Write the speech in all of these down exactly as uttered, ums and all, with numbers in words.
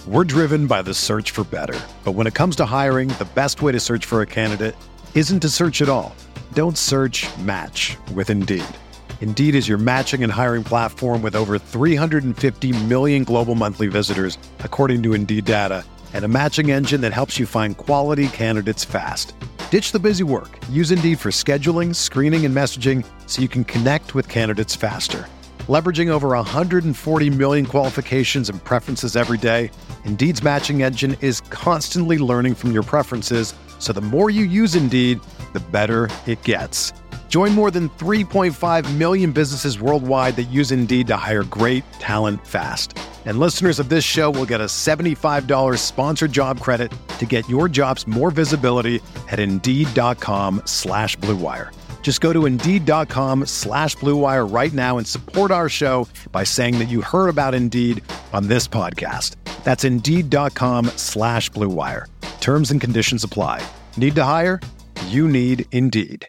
We're driven by the search for better. But when it comes to hiring, the best way to search for a candidate isn't to search at all. Don't search, match with Indeed. Indeed is your matching and hiring platform with over three hundred fifty million global monthly visitors, according to Indeed data, and a matching engine that helps you find quality candidates fast. Ditch the busy work. Use Indeed for scheduling, screening, and messaging so you can connect with candidates faster. Leveraging over one hundred forty million qualifications and preferences every day, Indeed's matching engine is constantly learning from your preferences, so the more you use Indeed, the better it gets. Join more than three point five million businesses worldwide that use Indeed to hire great talent fast. And listeners of this show will get a seventy-five dollars sponsored job credit to get your jobs more visibility at Indeed.com slash Blue Wire. Just go to Indeed.com slash Blue Wire right now and support our show by saying that you heard about Indeed on this podcast. That's Indeed.com slash Blue Wire. Terms and conditions apply. Need to hire? You need Indeed.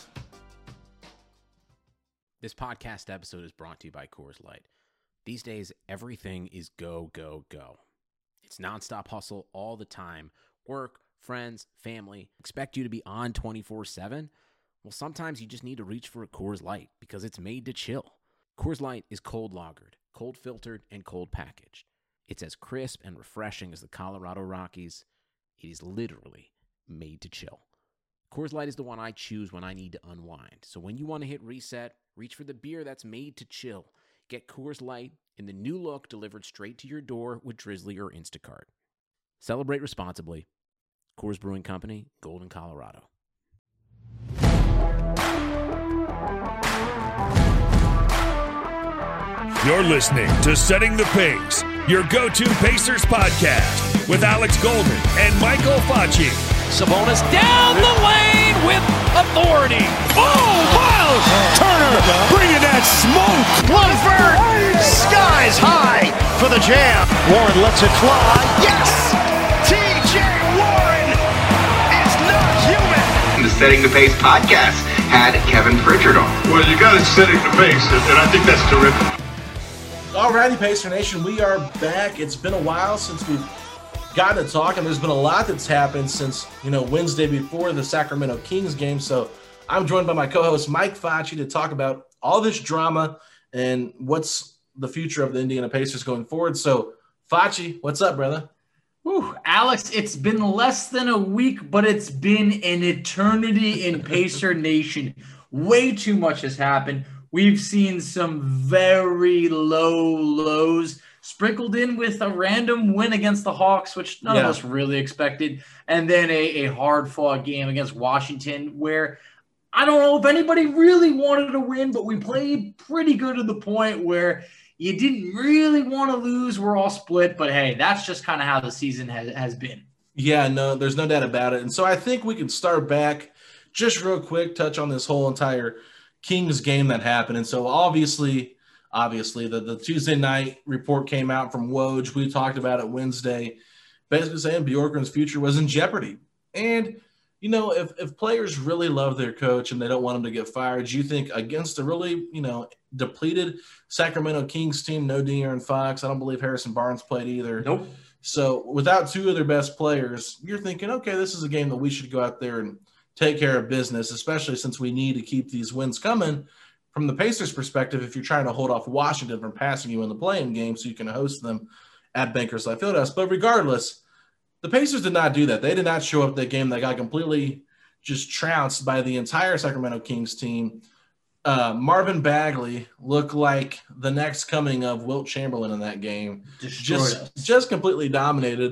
This podcast episode is brought to you by Coors Light. These days, everything is go, go, go. It's nonstop hustle all the time. Work, friends, family, expect you to be on twenty-four seven. Well, sometimes you just need to reach for a Coors Light because it's made to chill. Coors Light is cold lagered, cold filtered, and cold packaged. It's as crisp and refreshing as the Colorado Rockies. It is literally made to chill. Coors Light is the one I choose when I need to unwind. So when you want to hit reset, reach for the beer that's made to chill. Get Coors Light in the new look delivered straight to your door with Drizzly or Instacart. Celebrate responsibly. Coors Brewing Company, Golden, Colorado. You're listening to Setting the Pace, your go-to Pacers podcast with Alex Golden and Michael Facci. Sabonis down the lane with authority. Oh, Miles Turner bringing that smoke. Levert, skies high for the jam. Warren lets it fly. Yes! T J Warren is not human. The Setting the Pace podcast had Kevin Pritchard on. Well, you got it setting the pace, and I think that's terrific. Alrighty, Pacer Nation, we are back. It's been a while since we've gotten to talk, and there's been a lot that's happened since, you know, Wednesday before the Sacramento Kings game. So I'm joined by my co-host Mike Facci to talk about all this drama and what's the future of the Indiana Pacers going forward. So, Facci, what's up, brother? Whew, Alex, it's been less than a week, but it's been an eternity in Pacer Nation. Way too much has happened. We've seen some very low lows sprinkled in with a random win against the Hawks, which none yeah. of us really expected, and then a, a hard-fought game against Washington where I don't know if anybody really wanted to win, but we played pretty good to the point where you didn't really want to lose. We're all split, but hey, that's just kind of how the season has, has been. Yeah, no, there's no doubt about it. And so I think we can start back just real quick, touch on this whole entire Kings game that happened. And so obviously, obviously the, the Tuesday night report came out from Woj. We talked about it Wednesday, basically saying Bjorkgren's future was in jeopardy. And, you know, if, if players really love their coach and they don't want him to get fired, do you think against a really, you know, depleted Sacramento Kings team, no De'Aaron Fox, I don't believe Harrison Barnes played either. Nope. So without two of their best players, you're thinking, okay, this is a game that we should go out there and take care of business, especially since we need to keep these wins coming. From the Pacers' perspective, if you're trying to hold off Washington from passing you in the play-in game so you can host them at Bankers Life Fieldhouse. But regardless, the Pacers did not do that. They did not show up that game. They got completely just trounced by the entire Sacramento Kings team. Uh, Marvin Bagley looked like the next coming of Wilt Chamberlain in that game. Destroyed just, us. just completely dominated.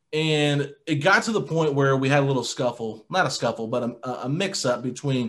And it got to the point where we had a little scuffle, not a scuffle, but a, a mix-up between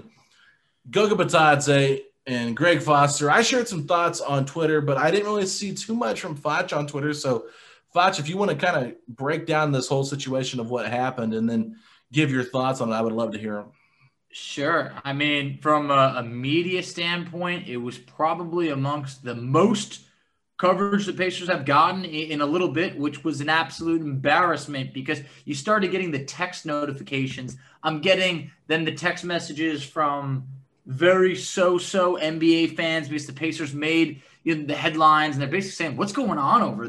Goga Bitadze and Greg Foster. I shared some thoughts on Twitter, but I didn't really see too much from Foch on Twitter. So, Foch, if you want to kind of break down this whole situation of what happened and then give your thoughts on it, I would love to hear them. Sure. I mean, from a, a media standpoint, it was probably amongst the most coverage the Pacers have gotten in, in a little bit, which was an absolute embarrassment because you started getting the text notifications. I'm getting then the text messages from very so-so N B A fans because the Pacers made, you know, the headlines, and they're basically saying, what's going on over there?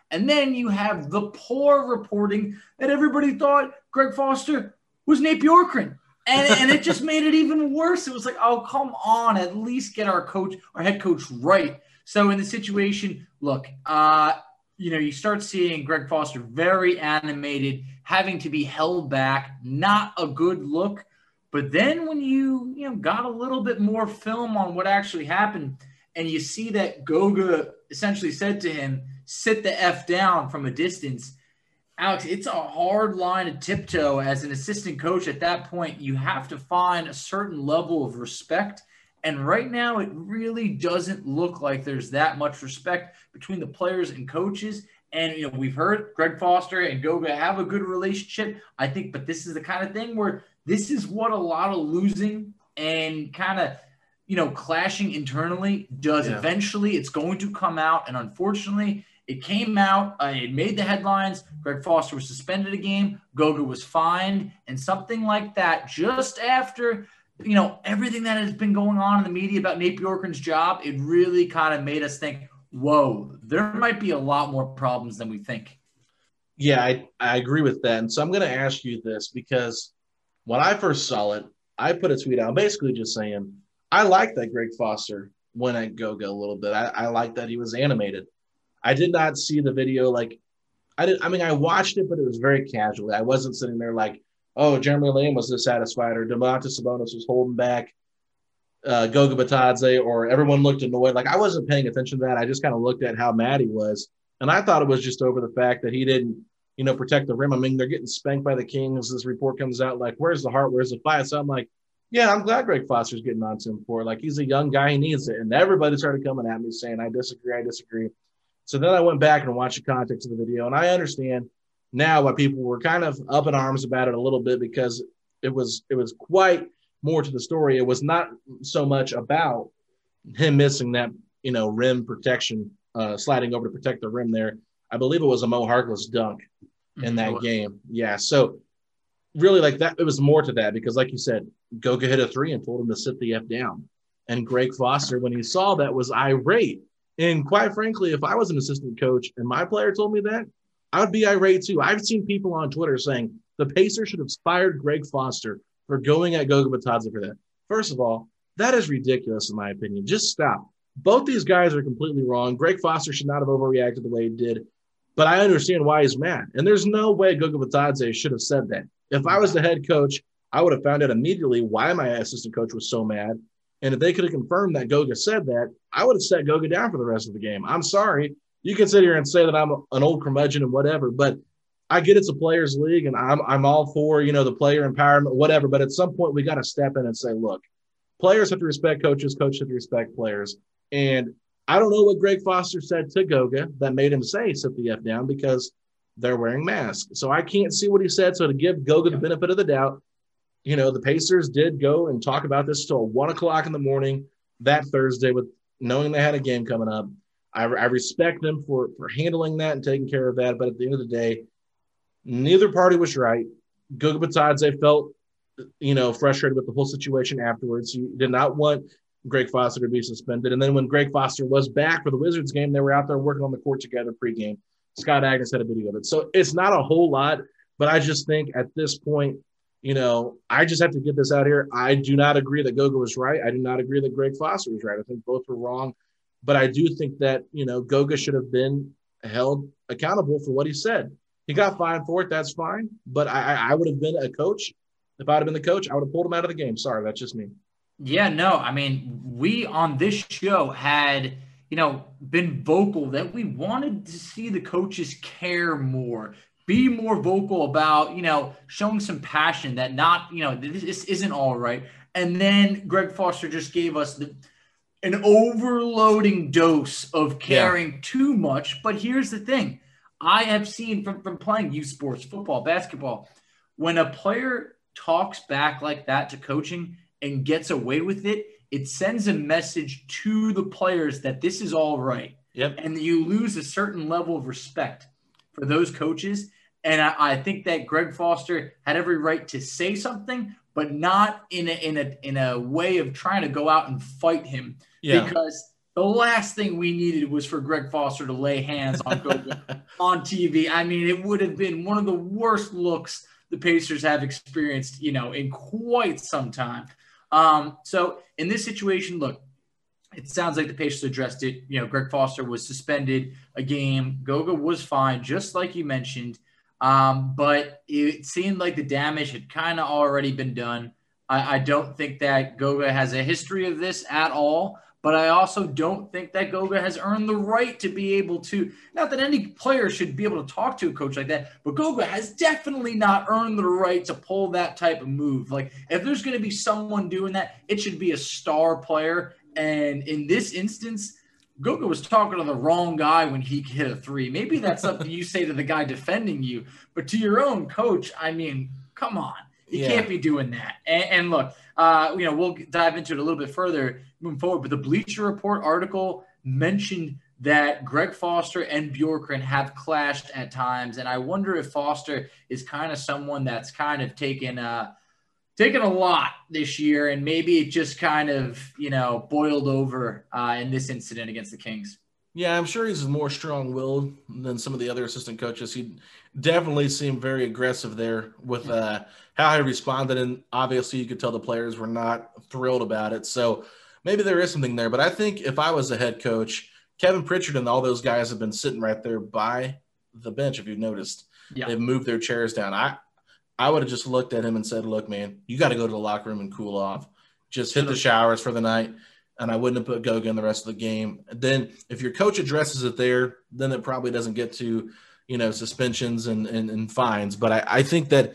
And then you have the poor reporting that everybody thought Greg Foster was Nate Bjorkgren. And, and it just made it even worse. It was like, oh, come on, at least get our coach, our head coach right. So in the situation, look, uh, you know, you start seeing Greg Foster very animated, having to be held back, not a good look. But then when you, you know, got a little bit more film on what actually happened, and you see that Goga essentially said to him, sit the F down from a distance, Alex, it's a hard line to tiptoe as an assistant coach. At that point, you have to find a certain level of respect. And right now, it really doesn't look like there's that much respect between the players and coaches. And, you know, we've heard Greg Foster and Goga have a good relationship, I think, but this is the kind of thing where this is what a lot of losing and kind of, you know, clashing internally does. Yeah. Eventually, it's going to come out. And unfortunately, it came out, uh, it made the headlines. Greg Foster was suspended a game. Goga was fined. And something like that, just after, you know, everything that has been going on in the media about Nate Bjorkgren's job, it really kind of made us think, whoa, there might be a lot more problems than we think. Yeah, I, I agree with that. And so I'm going to ask you this, because when I first saw it, I put a tweet out basically just saying, I like that Greg Foster went at Goga a little bit. I, I like that he was animated. I did not see the video. Like, I did. I mean, I watched it, but it was very casually. I wasn't sitting there like, oh, Jeremy Lamb was dissatisfied, or Domantas Sabonis was holding back uh, Goga Bitadze, or everyone looked annoyed. Like, I wasn't paying attention to that. I just kind of looked at how mad he was. And I thought it was just over the fact that he didn't, you know, protect the rim. I mean, they're getting spanked by the Kings. This report comes out like, where's the heart? Where's the fight? So I'm like, yeah, I'm glad Greg Foster's getting on to him for it. Like, he's a young guy. He needs it. And everybody started coming at me saying, I disagree, I disagree. So then I went back and watched the context of the video, and I understand now why people were kind of up in arms about it a little bit, because it was it was quite more to the story. It was not so much about him missing that, you know, rim protection, uh, sliding over to protect the rim there. I believe it was a Mo Harkless dunk in that mm-hmm. game. Yeah, so really like that, it was more to that, because like you said, Goga hit a three and told him to sit the F down. And Greg Foster, when he saw that, was irate. And quite frankly, if I was an assistant coach and my player told me that, I would be irate too. I've seen people on Twitter saying the Pacers should have fired Greg Foster for going at Goga Bitadze for that. First of all, that is ridiculous in my opinion. Just stop. Both these guys are completely wrong. Greg Foster should not have overreacted the way he did, but I understand why he's mad. And there's no way Goga Bitadze should have said that. If I was the head coach, I would have found out immediately why my assistant coach was so mad. And if they could have confirmed that Goga said that, I would have set Goga down for the rest of the game. I'm sorry. You can sit here and say that I'm an old curmudgeon and whatever, but I get it's a players' league, and I'm I'm all for, you know, the player empowerment, whatever. But at some point, we got to step in and say, look, players have to respect coaches, coaches have to respect players. And I don't know what Greg Foster said to Goga that made him say sit the F down, because they're wearing masks. So I can't see what he said. So to give Goga the benefit of the doubt, you know, the Pacers did go and talk about this till one o'clock in the morning that Thursday, with knowing they had a game coming up. I, I respect them for, for handling that and taking care of that. But at the end of the day, neither party was right. Goga Bitadze felt, you know, frustrated with the whole situation afterwards. He did not want Greg Foster to be suspended. And then when Greg Foster was back for the Wizards game, they were out there working on the court together pregame. Scott Agnes had a video of it. So it's not a whole lot, but I just think at this point, you know, I just have to get this out here. I do not agree that Goga was right. I do not agree that Greg Foster was right. I think both were wrong. But I do think that, you know, Goga should have been held accountable for what he said. He got fined for it. That's fine. But I, I would have been a coach. If I would have been the coach, I would have pulled him out of the game. Sorry, that's just me. Yeah, no, I mean, we on this show had, you know, been vocal that we wanted to see the coaches care more, be more vocal about, you know, showing some passion that not, you know, this isn't all right. And then Greg Foster just gave us the, an overloading dose of caring yeah. too much. But here's the thing. I have seen from, from playing youth sports, football, basketball, when a player talks back like that to coaching and gets away with it, it sends a message to the players that this is all right. Yep. And you lose a certain level of respect for those coaches. And I, I think that Greg Foster had every right to say something, but not in a, in a, in a way of trying to go out and fight him. Yeah. Because The last thing we needed was for Greg Foster to lay hands on Goga on T V. I mean, it would have been one of the worst looks the Pacers have experienced, you know, in quite some time. Um, so in this situation, look, it sounds like the Pacers addressed it. You know, Greg Foster was suspended a game. Goga was fine, just like you mentioned. Um, but it seemed like the damage had kind of already been done. I, I don't think that Goga has a history of this at all. But I also don't think that Goga has earned the right to be able to, not that any player should be able to talk to a coach like that, but Goga has definitely not earned the right to pull that type of move. Like, if there's going to be someone doing that, it should be a star player. And in this instance, Goga was talking to the wrong guy when he hit a three. Maybe that's something you say to the guy defending you, but to your own coach, I mean, come on. You yeah. can't be doing that. And, and look, uh, you know, we'll dive into it a little bit further moving forward, but the Bleacher Report article mentioned that Greg Foster and Bjorkgren have clashed at times. And I wonder if Foster is kind of someone that's kind of taken uh, taken a lot this year, and maybe it just kind of, you know, boiled over uh, in this incident against the Kings. Yeah, I'm sure he's more strong-willed than some of the other assistant coaches. He definitely seemed very aggressive there with uh, how he responded, and obviously you could tell the players were not thrilled about it. So maybe there is something there. But I think if I was a head coach, Kevin Pritchard and all those guys have been sitting right there by the bench, if you've noticed. Yeah. They've moved their chairs down. I I would have just looked at him and said, look, man, you got to go to the locker room and cool off. Just hit the showers for the night. And I wouldn't have put Goga in the rest of the game. And then if your coach addresses it there, then it probably doesn't get to, you know, suspensions and, and, and fines. But I, I think that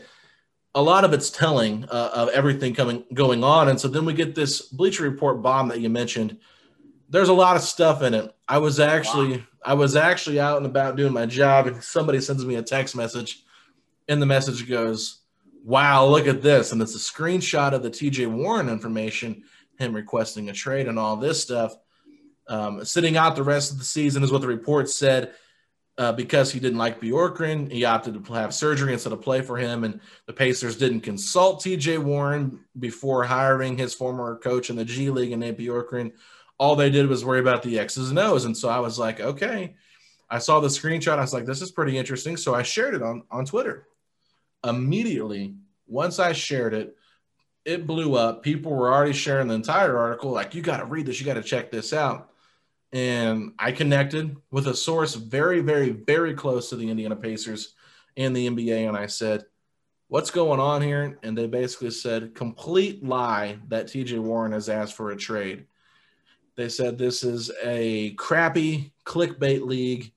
a lot of it's telling uh, of everything coming going on. And so then we get this Bleacher Report bomb that you mentioned. There's a lot of stuff in it. I was actually wow. I was actually out and about doing my job, and somebody sends me a text message, and the message goes, wow, look at this. And it's a screenshot of the T J Warren information, him requesting a trade and all this stuff. Um, sitting out the rest of the season is what the report said, uh, because he didn't like Bjorkgren. He opted to have surgery instead of play for him, and the Pacers didn't consult T J Warren before hiring his former coach in the G League and Nate Bjorkgren. All they did was worry about the X's and O's. And so I was like, okay. I saw the screenshot. I was like, this is pretty interesting. So I shared it on, on Twitter. Immediately, once I shared it, it blew up. People were already sharing the entire article. Like, you got to read this. You got to check this out. And I connected with a source very, very, very close to the Indiana Pacers and the N B A. And I said, what's going on here? And they basically said, complete lie that T J Warren has asked for a trade. They said this is a crappy clickbait league.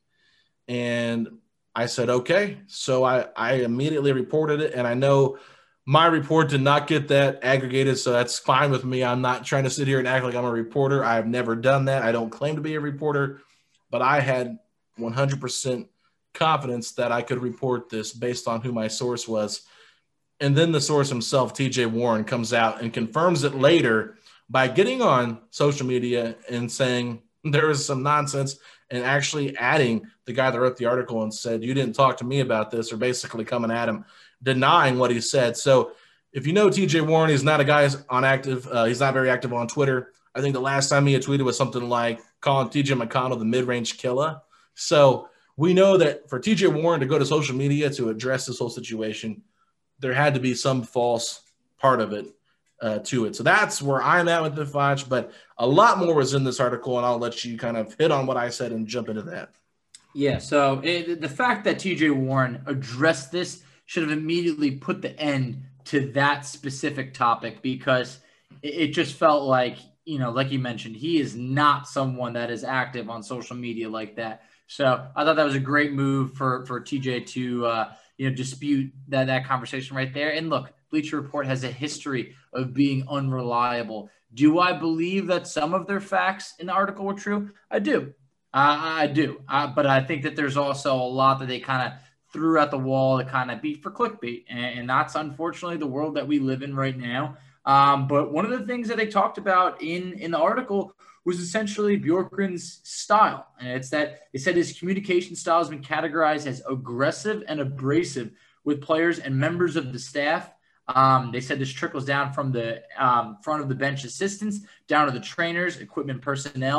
And I said, okay. So I, I immediately reported it. And I know my report did not get that aggregated, so that's fine with me. I'm not trying to sit here and act like I'm a reporter. I've never done that. I don't claim to be a reporter, but I had one hundred percent confidence that I could report this based on who my source was. And then the source himself, T J Warren, comes out and confirms it later by getting on social media and saying there was some nonsense, and actually adding the guy that wrote the article and said, you didn't talk to me about this, or basically coming at him, denying what he said. So if you know T J Warren, he's not a guy on active. Uh, he's not very active on Twitter. I think the last time he had tweeted was something like calling T J McConnell the mid-range killer. So we know that for T J Warren to go to social media to address this whole situation, there had to be some false part of it uh, to it. So that's where I'm at with the Foch, but a lot more was in this article, and I'll let you kind of hit on what I said and jump into that. Yeah, so it, the fact that T J Warren addressed this should have immediately put the end to that specific topic, because it, it just felt like, you know, like you mentioned, he is not someone that is active on social media like that. So I thought that was a great move for, for T J to, uh, you know, dispute that, that conversation right there. And look, Bleacher Report has a history of being unreliable. Do I believe that some of their facts in the article were true? I do. Uh, I do. Uh, but I think that there's also a lot that they kind of threw at the wall to kind of beat for clickbait. And, and that's unfortunately the world that we live in right now. Um, but one of the things that they talked about in, in the article was essentially Bjorkgren's style. And it's that they said his communication style has been categorized as aggressive and abrasive with players and members of the staff. Um, they said this trickles down from the um, front of the bench assistants down to the trainers, equipment personnel.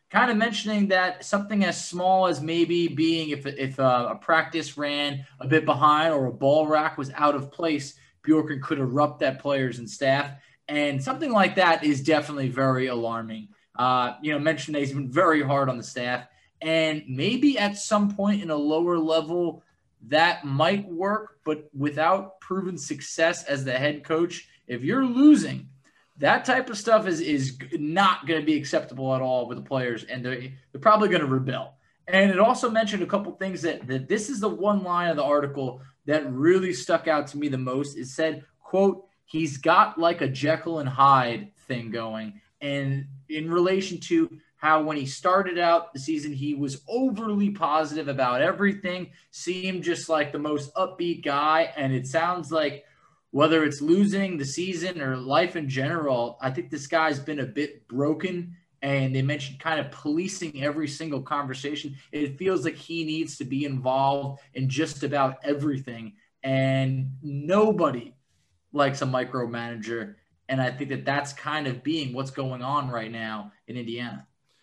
kind of mentioning that something as small as maybe being if if a, a practice ran a bit behind or a ball rack was out of place, Bjorkgren could erupt at players and staff. And something like that is definitely very alarming. Uh, you know, mentioned that he's been very hard on the staff. And maybe at some point in a lower level, that might work, but without proven success as the head coach, if you're losing, that type of stuff is, is not going to be acceptable at all with the players, and they're, they're probably going to rebel. And it also mentioned a couple things that, that this is the one line of the article that really stuck out to me the most. It said, quote, he's got like a Jekyll and Hyde thing going. And in relation to how when he started out the season, he was overly positive about everything, seemed just like the most upbeat guy. And it sounds like whether it's losing the season or life in general, I think this guy's been a bit broken. And they mentioned kind of policing every single conversation. It feels like he needs to be involved in just about everything. And nobody likes a micromanager. And I think that that's kind of being what's going on right now in Indiana.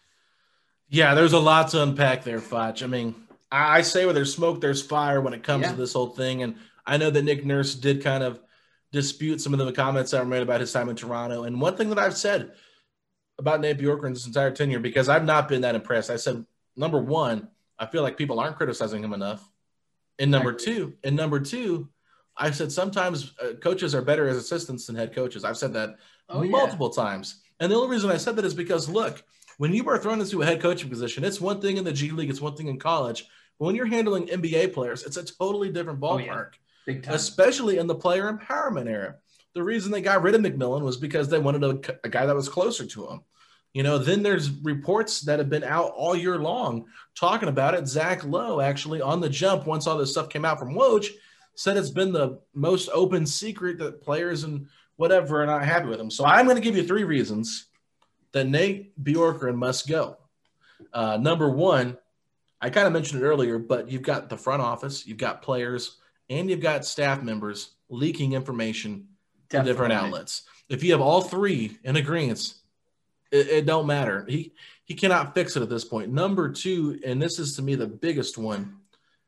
Yeah, there's a lot to unpack there, Foch. I mean, I say where there's smoke, there's fire when it comes yeah. to this whole thing. And I know that Nick Nurse did kind of dispute some of the comments that were made about his time in Toronto. And one thing that I've said about Nate Bjorkgren this entire tenure, because I've not been that impressed, I said, number one, I feel like people aren't criticizing him enough. And number two, and number two, I've said sometimes uh, coaches are better as assistants than head coaches. I've said that oh, multiple yeah. times. And the only reason I said that is because, look, when you are thrown into a head coaching position, it's one thing in the G League, it's one thing in college. But when you're handling N B A players, it's a totally different ballpark, oh, yeah. Big time. Especially in the player empowerment era. The reason they got rid of McMillan was because they wanted a, a guy that was closer to him. You know, then there's reports that have been out all year long talking about it. Zach Lowe, actually, on the jump, once all this stuff came out from Woj, said it's been the most open secret that players and whatever are not happy with him. So I'm going to give you three reasons that Nate Bjorkgren must go. Uh, number one, I kind of mentioned it earlier, but you've got the front office, you've got players, and you've got staff members leaking information to different outlets. If you have all three in agreement, it, it don't matter. He he cannot fix it at this point. Number two, and this is to me the biggest one,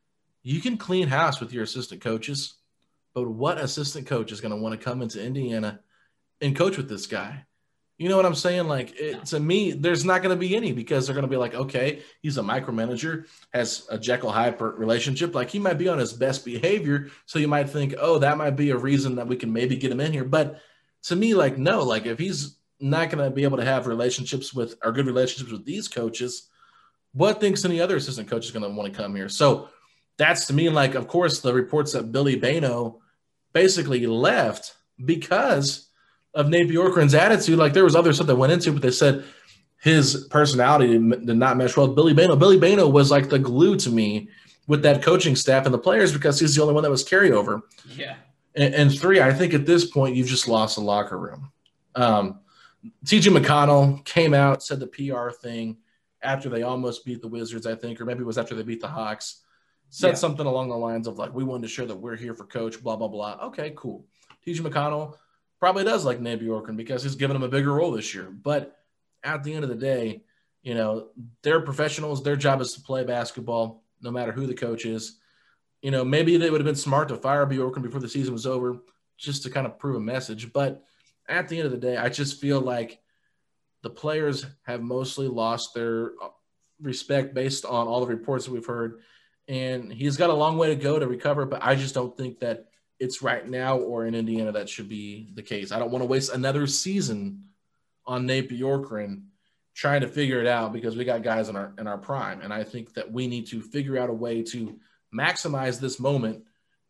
you can clean house with your assistant coaches, but what assistant coach is going to want to come into Indiana and coach with this guy? You know what I'm saying? Like, it, to me, there's not going to be any, because they're going to be like, okay, he's a micromanager, has a Jekyll Hyde relationship. Like, he might be on his best behavior. So you might think, oh, that might be a reason that we can maybe get him in here. But to me, like, no, like if he's not going to be able to have relationships with or good relationships with these coaches, what thinks any other assistant coach is going to want to come here? So that's to me, like, of course, the reports that Billy Bano basically left because of Nate Bjorkgren's attitude. Like, there was other stuff that went into it, but they said his personality did not mesh well with Billy Bano. Billy Bano was like the glue to me with that coaching staff and the players, because he's the only one that was carryover. Yeah. And, and three, I think at this point you've just lost the locker room. Um, T J McConnell came out, said the P R thing after they almost beat the Wizards, I think, or maybe it was after they beat the Hawks. Said yeah. something along the lines of like, we wanted to show that we're here for coach, blah, blah, blah. Okay, cool. T J McConnell probably does like Nate Bjorkgren because he's given him a bigger role this year. But at the end of the day, you know, they're professionals. Their job is to play basketball, no matter who the coach is. You know, maybe they would have been smart to fire Bjorkgren before the season was over just to kind of prove a message. But at the end of the day, I just feel like the players have mostly lost their respect based on all the reports that we've heard. And he's got a long way to go to recover, but I just don't think that it's right now or in Indiana that should be the case. I don't want to waste another season on Nate Bjorkgren trying to figure it out, because we got guys in our in our prime. And I think that we need to figure out a way to maximize this moment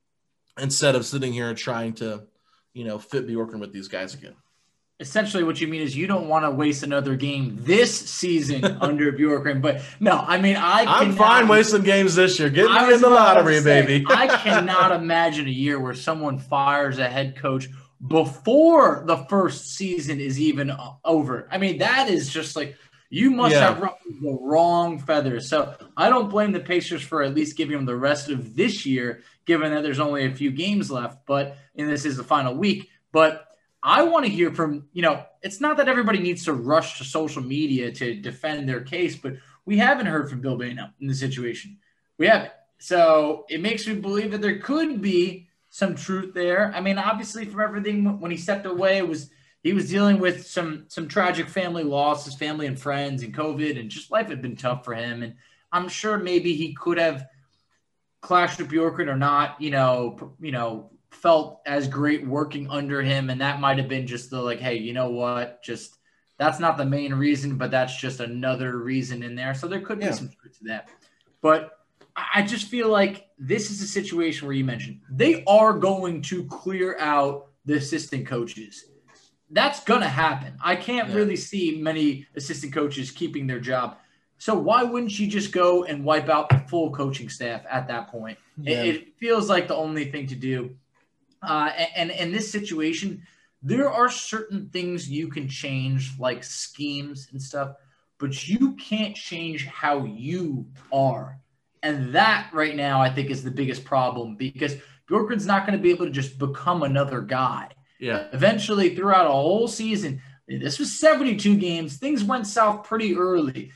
instead of sitting here and trying to, you know, fit Bjorkgren with these guys again. Essentially what you mean is you don't want to waste another game this season under Bjorkgren. But no, I mean, I I'm fine wasting games this year. Get me in the lottery, say, baby. I cannot imagine a year where someone fires a head coach before the first season is even over. I mean, that is just like, you must yeah. have ruffled the wrong feathers. So I don't blame the Pacers for at least giving them the rest of this year, given that there's only a few games left, but and this is the final week. But I want to hear from, you know, it's not that everybody needs to rush to social media to defend their case, but we haven't heard from Bill Bano in the situation. We haven't. So it makes me believe that there could be some truth there. I mean, obviously from everything when he stepped away, it was he was dealing with some some tragic family loss, his family and friends and COVID, and just life had been tough for him. And I'm sure maybe he could have clashed with Bjorkgren or not, you know, you know, felt as great working under him. And that might've been just the like, hey, you know what, just that's not the main reason, but that's just another reason in there. So there could be yeah. some truth to that. But I just feel like this is a situation where you mentioned they are going to clear out the assistant coaches. That's going to happen. I can't yeah. really see many assistant coaches keeping their job. So why wouldn't you just go and wipe out the full coaching staff at that point? Yeah. It, it feels like the only thing to do. Uh, and in this situation, there are certain things you can change, like schemes and stuff, but you can't change how you are. And that right now, I think, is the biggest problem because Bjorkgren's not going to be able to just become another guy. Yeah. Eventually, throughout a whole season, this was seventy-two games. Things went south pretty early.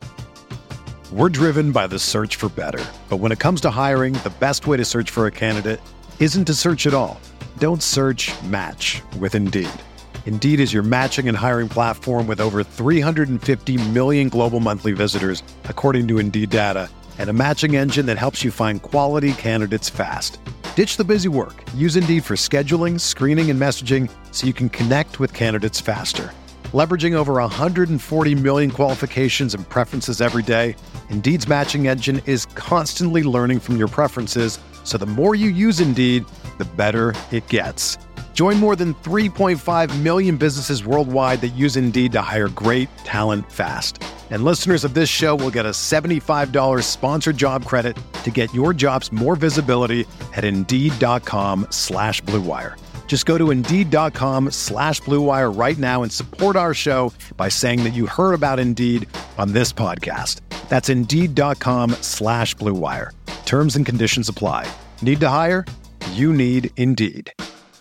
We're driven by the search for better. But when it comes to hiring, the best way to search for a candidate isn't to search at all. Don't search, match with Indeed. Indeed is your matching and hiring platform with over three hundred fifty million global monthly visitors, according to Indeed data, and a matching engine that helps you find quality candidates fast. Ditch the busy work. Use Indeed for scheduling, screening, and messaging so you can connect with candidates faster. Leveraging over one hundred forty million qualifications and preferences every day, Indeed's matching engine is constantly learning from your preferences, so the more you use Indeed, the better it gets. Join more than three point five million businesses worldwide that use Indeed to hire great talent fast. And listeners of this show will get a seventy-five dollars sponsored job credit to get your jobs more visibility at Indeed.com slash Blue Wire. Just go to Indeed.com slash Blue Wire right now and support our show by saying that you heard about Indeed on this podcast. That's Indeed.com slash Blue Wire. Terms and conditions apply. Need to hire? You need Indeed.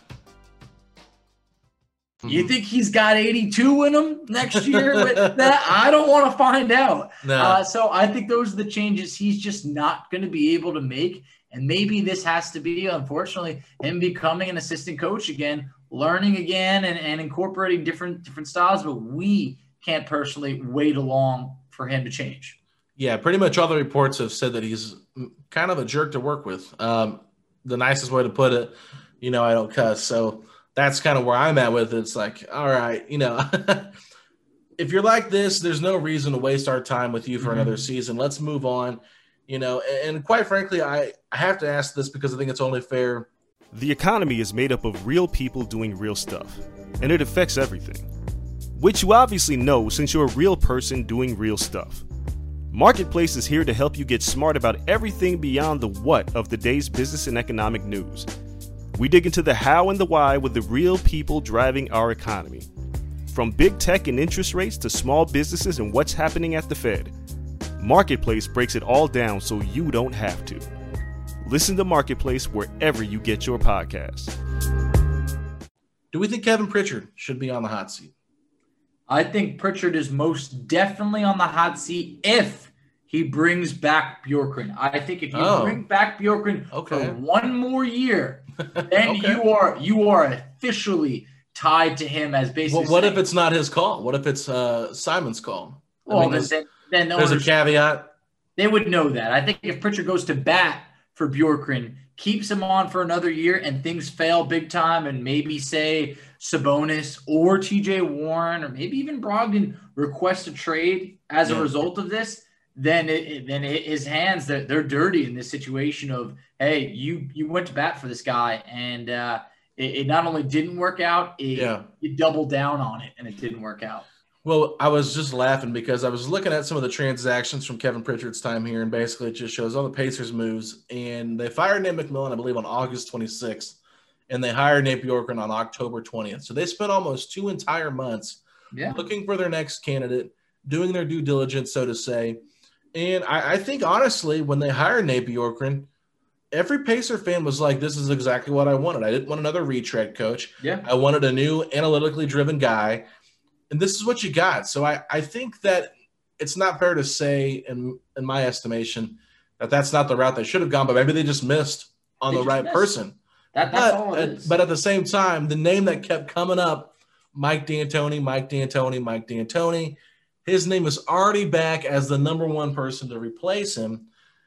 You think he's got eighty-two in him next year with that? I don't want to find out. No. Uh, so I think those are the changes he's just not going to be able to make. And maybe this has to be, unfortunately, him becoming an assistant coach again, learning again and, and incorporating different different styles. But we can't personally wait along for him to change. Yeah, pretty much all the reports have said that he's kind of a jerk to work with. Um, the nicest way to put it, you know, I don't cuss. So that's kind of where I'm at with it. It's like, all right, you know, if you're like this, there's no reason to waste our time with you for mm-hmm. another season. Let's move on. You know, and quite frankly, I, I have to ask this because I think it's only fair. The economy is made up of real people doing real stuff, and it affects everything. Which you obviously know since you're a real person doing real stuff. Marketplace is here to help you get smart about everything beyond the what of the day's business and economic news. We dig into the how and the why with the real people driving our economy. From big tech and interest rates to small businesses and what's happening at the Fed. Marketplace breaks it all down so you don't have to. Listen to Marketplace wherever you get your podcasts. Do we think Kevin Pritchard should be on the hot seat? I think Pritchard is most definitely on the hot seat if he brings back Bjorkgren. I think if you oh. bring back Bjorkgren okay. for one more year, then okay. you are you are officially tied to him as basically. Well, what saying, if it's not his call? What if it's uh, Simon's call? Well, I mean, there's, then, then the there's a caveat. They would know that. I think if Pritchard goes to bat for Bjorkgren, keeps him on for another year, and things fail big time, and maybe say Sabonis or T J Warren or maybe even Brogdon request a trade as yeah. a result of this, then it, then it, his hands they're, they're dirty in this situation of, hey, you you went to bat for this guy, and uh, it, it not only didn't work out, it, yeah. you doubled down on it, and it didn't work out. Well, I was just laughing because I was looking at some of the transactions from Kevin Pritchard's time here, and basically it just shows all the Pacers moves. And they fired Nate McMillan, I believe, on August twenty-sixth, and they hired Nate Bjorkgren on October twentieth. So they spent almost two entire months yeah. looking for their next candidate, doing their due diligence, so to say. And I, I think, honestly, when they hired Nate Bjorkgren, every Pacer fan was like, this is exactly what I wanted. I didn't want another retread coach. Yeah. I wanted a new analytically driven guy. And this is what you got. So I, I think that it's not fair to say, in, in my estimation, that that's not the route they should have gone, but maybe they just missed on They the just right missed. person. That, that's But, all it at, is. but at the same time, the name that kept coming up, Mike D'Antoni, Mike D'Antoni, Mike D'Antoni, his name is already back as the number one person to replace him.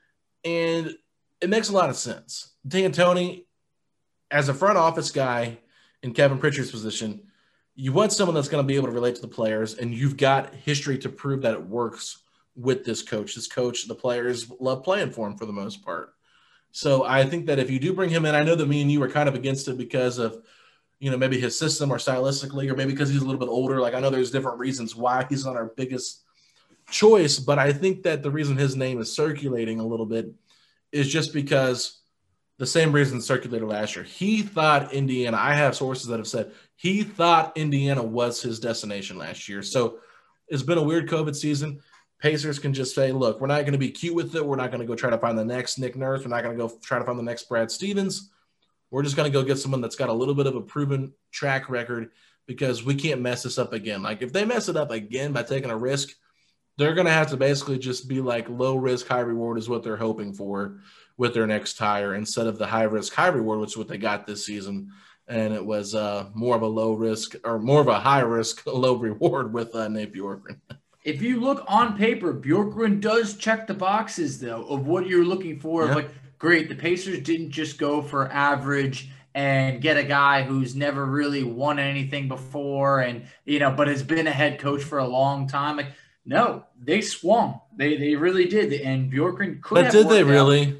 And it makes a lot of sense. D'Antoni, as a front office guy in Kevin Pritchard's position, you want someone that's going to be able to relate to the players, and you've got history to prove that it works with this coach. This coach, the players love playing for him for the most part. So I think that if you do bring him in, I know that me and you were kind of against it because of, you know, maybe his system or stylistically, or maybe because he's a little bit older. Like, I know there's different reasons why he's not our biggest choice, but I think that the reason his name is circulating a little bit is just because the same reason circulated last year. He thought Indiana, I have sources that have said he thought Indiana was his destination last year. So it's been a weird COVID season. Pacers can just say, look, we're not going to be cute with it. We're not going to go try to find the next Nick Nurse. We're not going to go try to find the next Brad Stevens. We're just going to go get someone that's got a little bit of a proven track record, because we can't mess this up again. Like, if they mess it up again by taking a risk, they're going to have to basically just be like low risk, high reward is what they're hoping for with their next hire, instead of the high risk, high reward, which is what they got this season. And it was uh, more of a low risk, or more of a high risk, low reward with uh, Nate Bjorkgren. If you look on paper, Bjorkgren does check the boxes, though, of what you're looking for. Yeah. Like, great, the Pacers didn't just go for average and get a guy who's never really won anything before, and, you know, but has been a head coach for a long time. Like, no, they swung. They they really did. And Bjorkgren could But have did they worked out. really?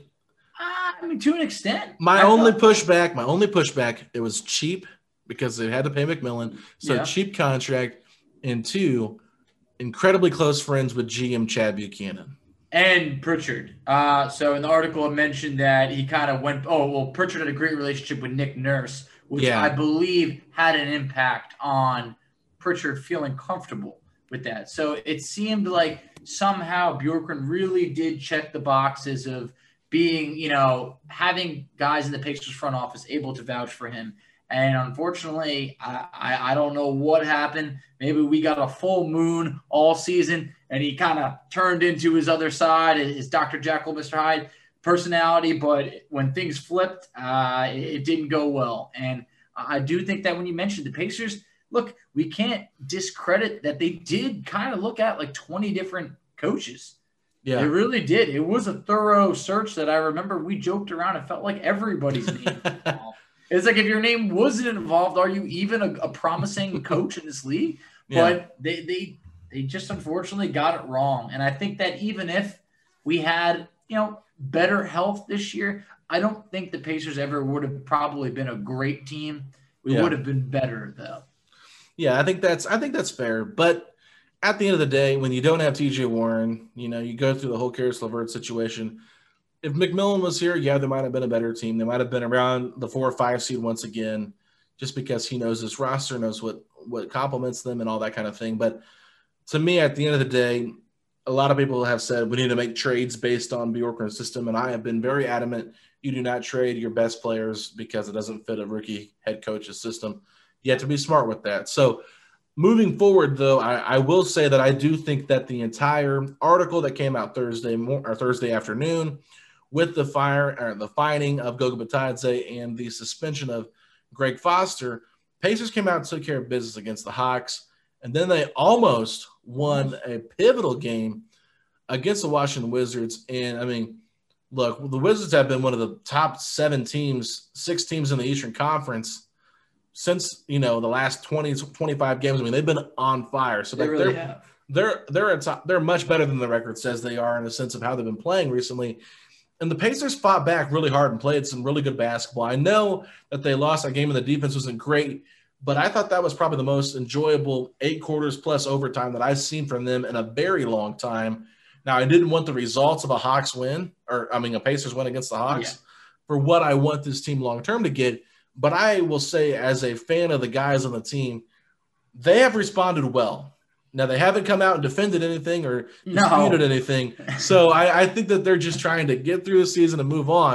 I mean, to an extent. My I only thought- pushback, my only pushback, it was cheap because they had to pay McMillan. So Yeah. cheap contract. And two, incredibly close friends with G M Chad Buchanan. And Pritchard. Uh, so in the article, it mentioned that he kind of went, oh, well, Pritchard had a great relationship with Nick Nurse, which Yeah. I believe had an impact on Pritchard feeling comfortable with that. So it seemed like somehow Bjorkgren really did check the boxes of being, you know, having guys in the Pacers front office able to vouch for him. And unfortunately, I, I, I don't know what happened. Maybe we got a full moon all season, and he kind of turned into his other side, his Doctor Jekyll, Mister Hyde personality. But when things flipped, uh, it, it didn't go well. And I do think that when you mentioned the Pacers, look, we can't discredit that they did kind of look at like twenty different coaches. Yeah. It really did. It was a thorough search that I remember we joked around. It felt like everybody's name was involved. It's like, if your name wasn't involved, are you even a, a promising coach in this league? Yeah. But they, they they just unfortunately got it wrong. And I think that even if we had, you know, better health this year, I don't think the Pacers ever would have probably been a great team. We Yeah. would have been better, though. Yeah, I think that's I think that's fair. But at the end of the day, when you don't have T J Warren, you know, you go through the whole Karis LeVert situation. If McMillan was here, yeah, there might have been a better team. They might have been around the four or five seed once again, just because he knows this roster, knows what what complements them and all that kind of thing. But to me, at the end of the day, a lot of people have said we need to make trades based on Bjorkgren's system, and I have been very adamant you do not trade your best players because it doesn't fit a rookie head coach's system. You have to be smart with that. So moving forward, though, I, I will say that I do think that the entire article that came out Thursday mor- or Thursday afternoon with the fire or the fining of Goga Bitadze and the suspension of Greg Foster, Pacers came out and took care of business against the Hawks, and then they almost won a pivotal game against the Washington Wizards. And, I mean, look, the Wizards have been one of the top seven teams, six teams in the Eastern Conference since, you know, the last twenty, twenty-five games. I mean, they've been on fire. So They like, really they're, have. they're, they're, a top, they're much better than the record says they are in the sense of how they've been playing recently. And the Pacers fought back really hard and played some really good basketball. I know that they lost that game and the defense wasn't great, but I thought that was probably the most enjoyable eight quarters plus overtime that I've seen from them in a very long time. Now, I didn't want the results of a Hawks win, or I mean a Pacers win against the Hawks Yeah. for what I want this team long-term to get. But I will say, as a fan of the guys on the team, they have responded well. Now, they haven't come out and defended anything or No. disputed anything. So I, I think that they're just trying to get through the season and move on.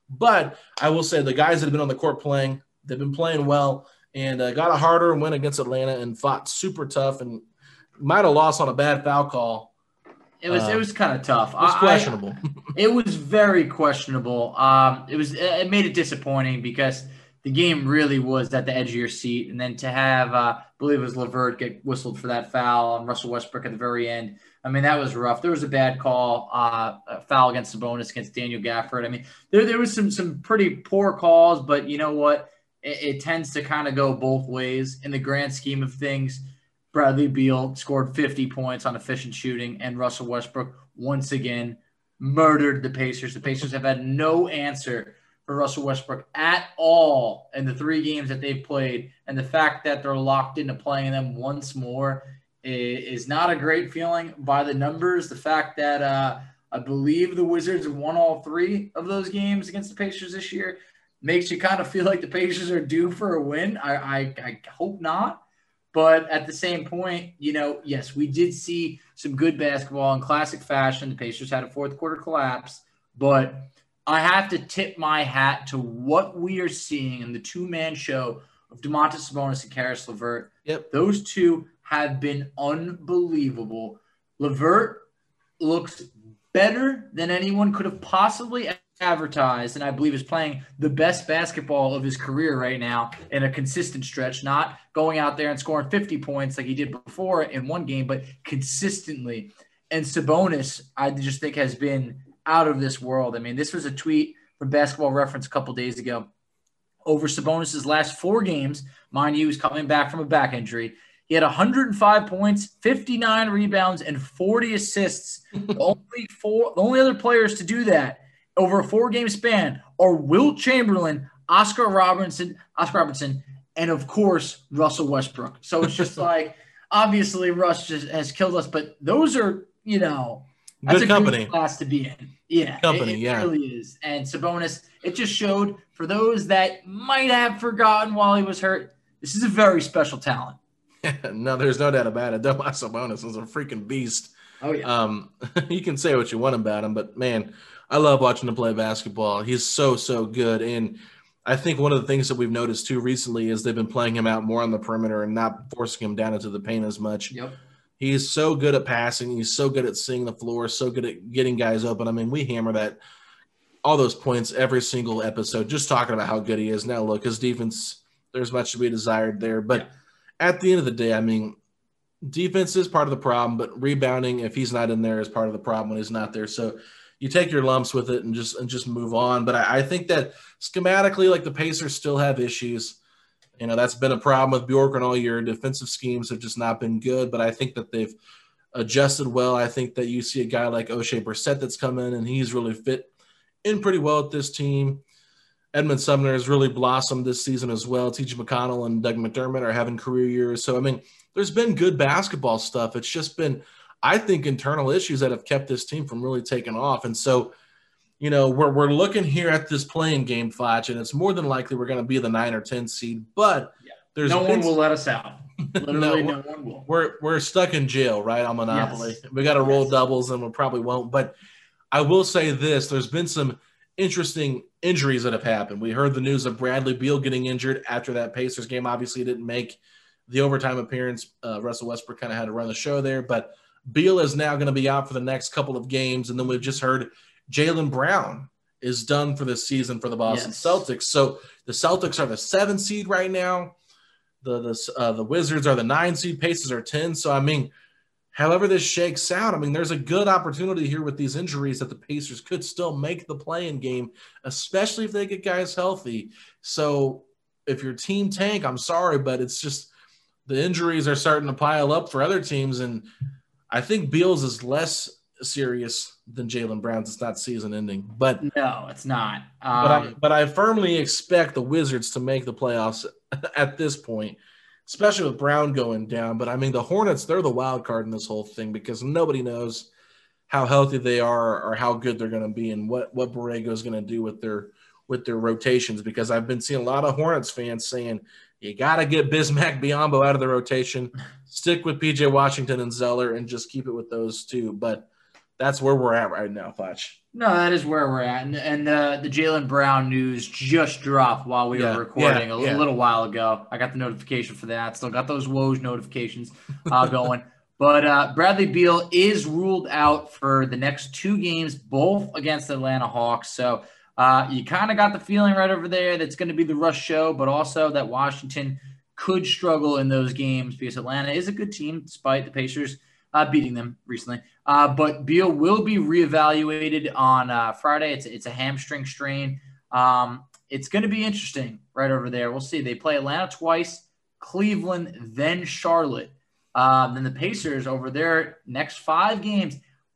But I will say the guys that have been on the court playing, they've been playing well and uh, got a harder win against Atlanta and fought super tough and might have lost on a bad foul call. It was uh, it was kind of tough. It was questionable. I, it was very questionable. Um, it was it made it disappointing because the game really was at the edge of your seat, and then to have uh, I believe it was LeVert get whistled for that foul on Russell Westbrook at the very end. I mean, that was rough. There was a bad call, uh, a foul against Sabonis against Daniel Gafford. I mean, there there was some some pretty poor calls, but you know what? It, it tends to kind of go both ways in the grand scheme of things. Bradley Beal scored fifty points on efficient shooting, and Russell Westbrook once again murdered the Pacers. The Pacers have had no answer for Russell Westbrook at all in the three games that they've played, and the fact that they're locked into playing them once more is not a great feeling by the numbers. The fact that uh, I believe the Wizards won all three of those games against the Pacers this year makes you kind of feel like the Pacers are due for a win. I, I, I hope not. But at the same point, you know, yes, we did see some good basketball in classic fashion. The Pacers had a fourth quarter collapse, but I have to tip my hat to what we are seeing in the two-man show of Domantas Sabonis and Caris LeVert. Yep. Those two have been unbelievable. LeVert looks better than anyone could have possibly advertised, and I believe is playing the best basketball of his career right now in a consistent stretch, not going out there and scoring fifty points like he did before in one game, but consistently. And Sabonis, I just think, has been out of this world. I mean, this was a tweet from Basketball Reference a couple days ago. Over Sabonis' last four games, mind you, he's coming back from a back injury. He had one hundred five points, fifty-nine rebounds, and forty assists. the only four, the only other players to do that over a four-game span are Wilt Chamberlain, Oscar Robertson, Oscar Robertson, and of course Russell Westbrook. So it's just like, obviously Russ just has killed us, but those are, you know, that's good a company good class to be in. Yeah, company, it, it yeah, really is. And Sabonis, it just showed for those that might have forgotten while he was hurt, this is a very special talent. No, there's no doubt about it. Domantas Sabonis is a freaking beast. Oh yeah. Um, you can say what you want about him, but man, I love watching him play basketball. He's so, so good. And I think one of the things that we've noticed too recently is they've been playing him out more on the perimeter and not forcing him down into the paint as much. Yep. He's so good at passing. He's so good at seeing the floor, so good at getting guys open. I mean, we hammer that, all those points every single episode, just talking about how good he is. Now, look, his defense, there's much to be desired there. But yeah. At the end of the day, I mean, defense is part of the problem, but rebounding, if he's not in there, is part of the problem when he's not there. So you take your lumps with it and just and just move on. But I, I think that schematically, like the Pacers still have issues. You know, that's been a problem with Bjorkgren all year. Defensive schemes have just not been good, but I think that they've adjusted well. I think that you see a guy like O'Shea Brissett that's come in, and he's really fit in pretty well with this team. Edmund Sumner has really blossomed this season as well. T J McConnell and Doug McDermott are having career years. So, I mean, there's been good basketball stuff. It's just been, I think, internal issues that have kept this team from really taking off. And so, you know, we're we're looking here at this playing game, Flatch, and it's more than likely we're going to be the nine or ten seed. But yeah. there's no been, one will let us out. Literally, no, no one will. We're we're stuck in jail, right, on Monopoly. Yes. We got to roll yes. doubles, and we probably won't. But I will say this: there's been some interesting injuries that have happened. We heard the news of Bradley Beal getting injured after that Pacers game. Obviously, didn't make the overtime appearance. Uh, Russell Westbrook kind of had to run the show there, but Beal is now going to be out for the next couple of games. And then we've just heard Jaylen Brown is done for this season for the Boston yes. Celtics. So the Celtics are the seven seed right now. The the uh, the Wizards are the nine seed. Pacers are ten. So I mean, however this shakes out, I mean, there's a good opportunity here with these injuries that the Pacers could still make the play-in game, especially if they get guys healthy. So if your team tank, I'm sorry, but it's just the injuries are starting to pile up for other teams, and I think Beal's is less serious than Jaylen Brown's. It's not season-ending, but no, it's not. Um, but I but I firmly expect the Wizards to make the playoffs at this point, especially with Brown going down. But, I mean, the Hornets, they're the wild card in this whole thing because nobody knows how healthy they are or how good they're going to be and what, what Borrego is going to do with their with their rotations, because I've been seeing a lot of Hornets fans saying, you got to get Bismack Biyombo out of the rotation, stick with P J Washington and Zeller, and just keep it with those two. But that's where we're at right now, Fletch. No, that is where we're at. And, and uh, the Jaylen Brown news just dropped while we yeah, were recording yeah, a, yeah. a little while ago. I got the notification for that. Still got those Woj notifications uh, going. But uh, Bradley Beal is ruled out for the next two games, both against the Atlanta Hawks. So uh, you kind of got the feeling right over there that's going to be the rush show, but also that Washington could struggle in those games because Atlanta is a good team despite the Pacers uh, beating them recently. Uh, but Beal will be reevaluated on uh, Friday. It's, it's a hamstring strain. Um, it's going to be interesting right over there. We'll see. They play Atlanta twice, Cleveland, then Charlotte. Um, then the Pacers over their next five games,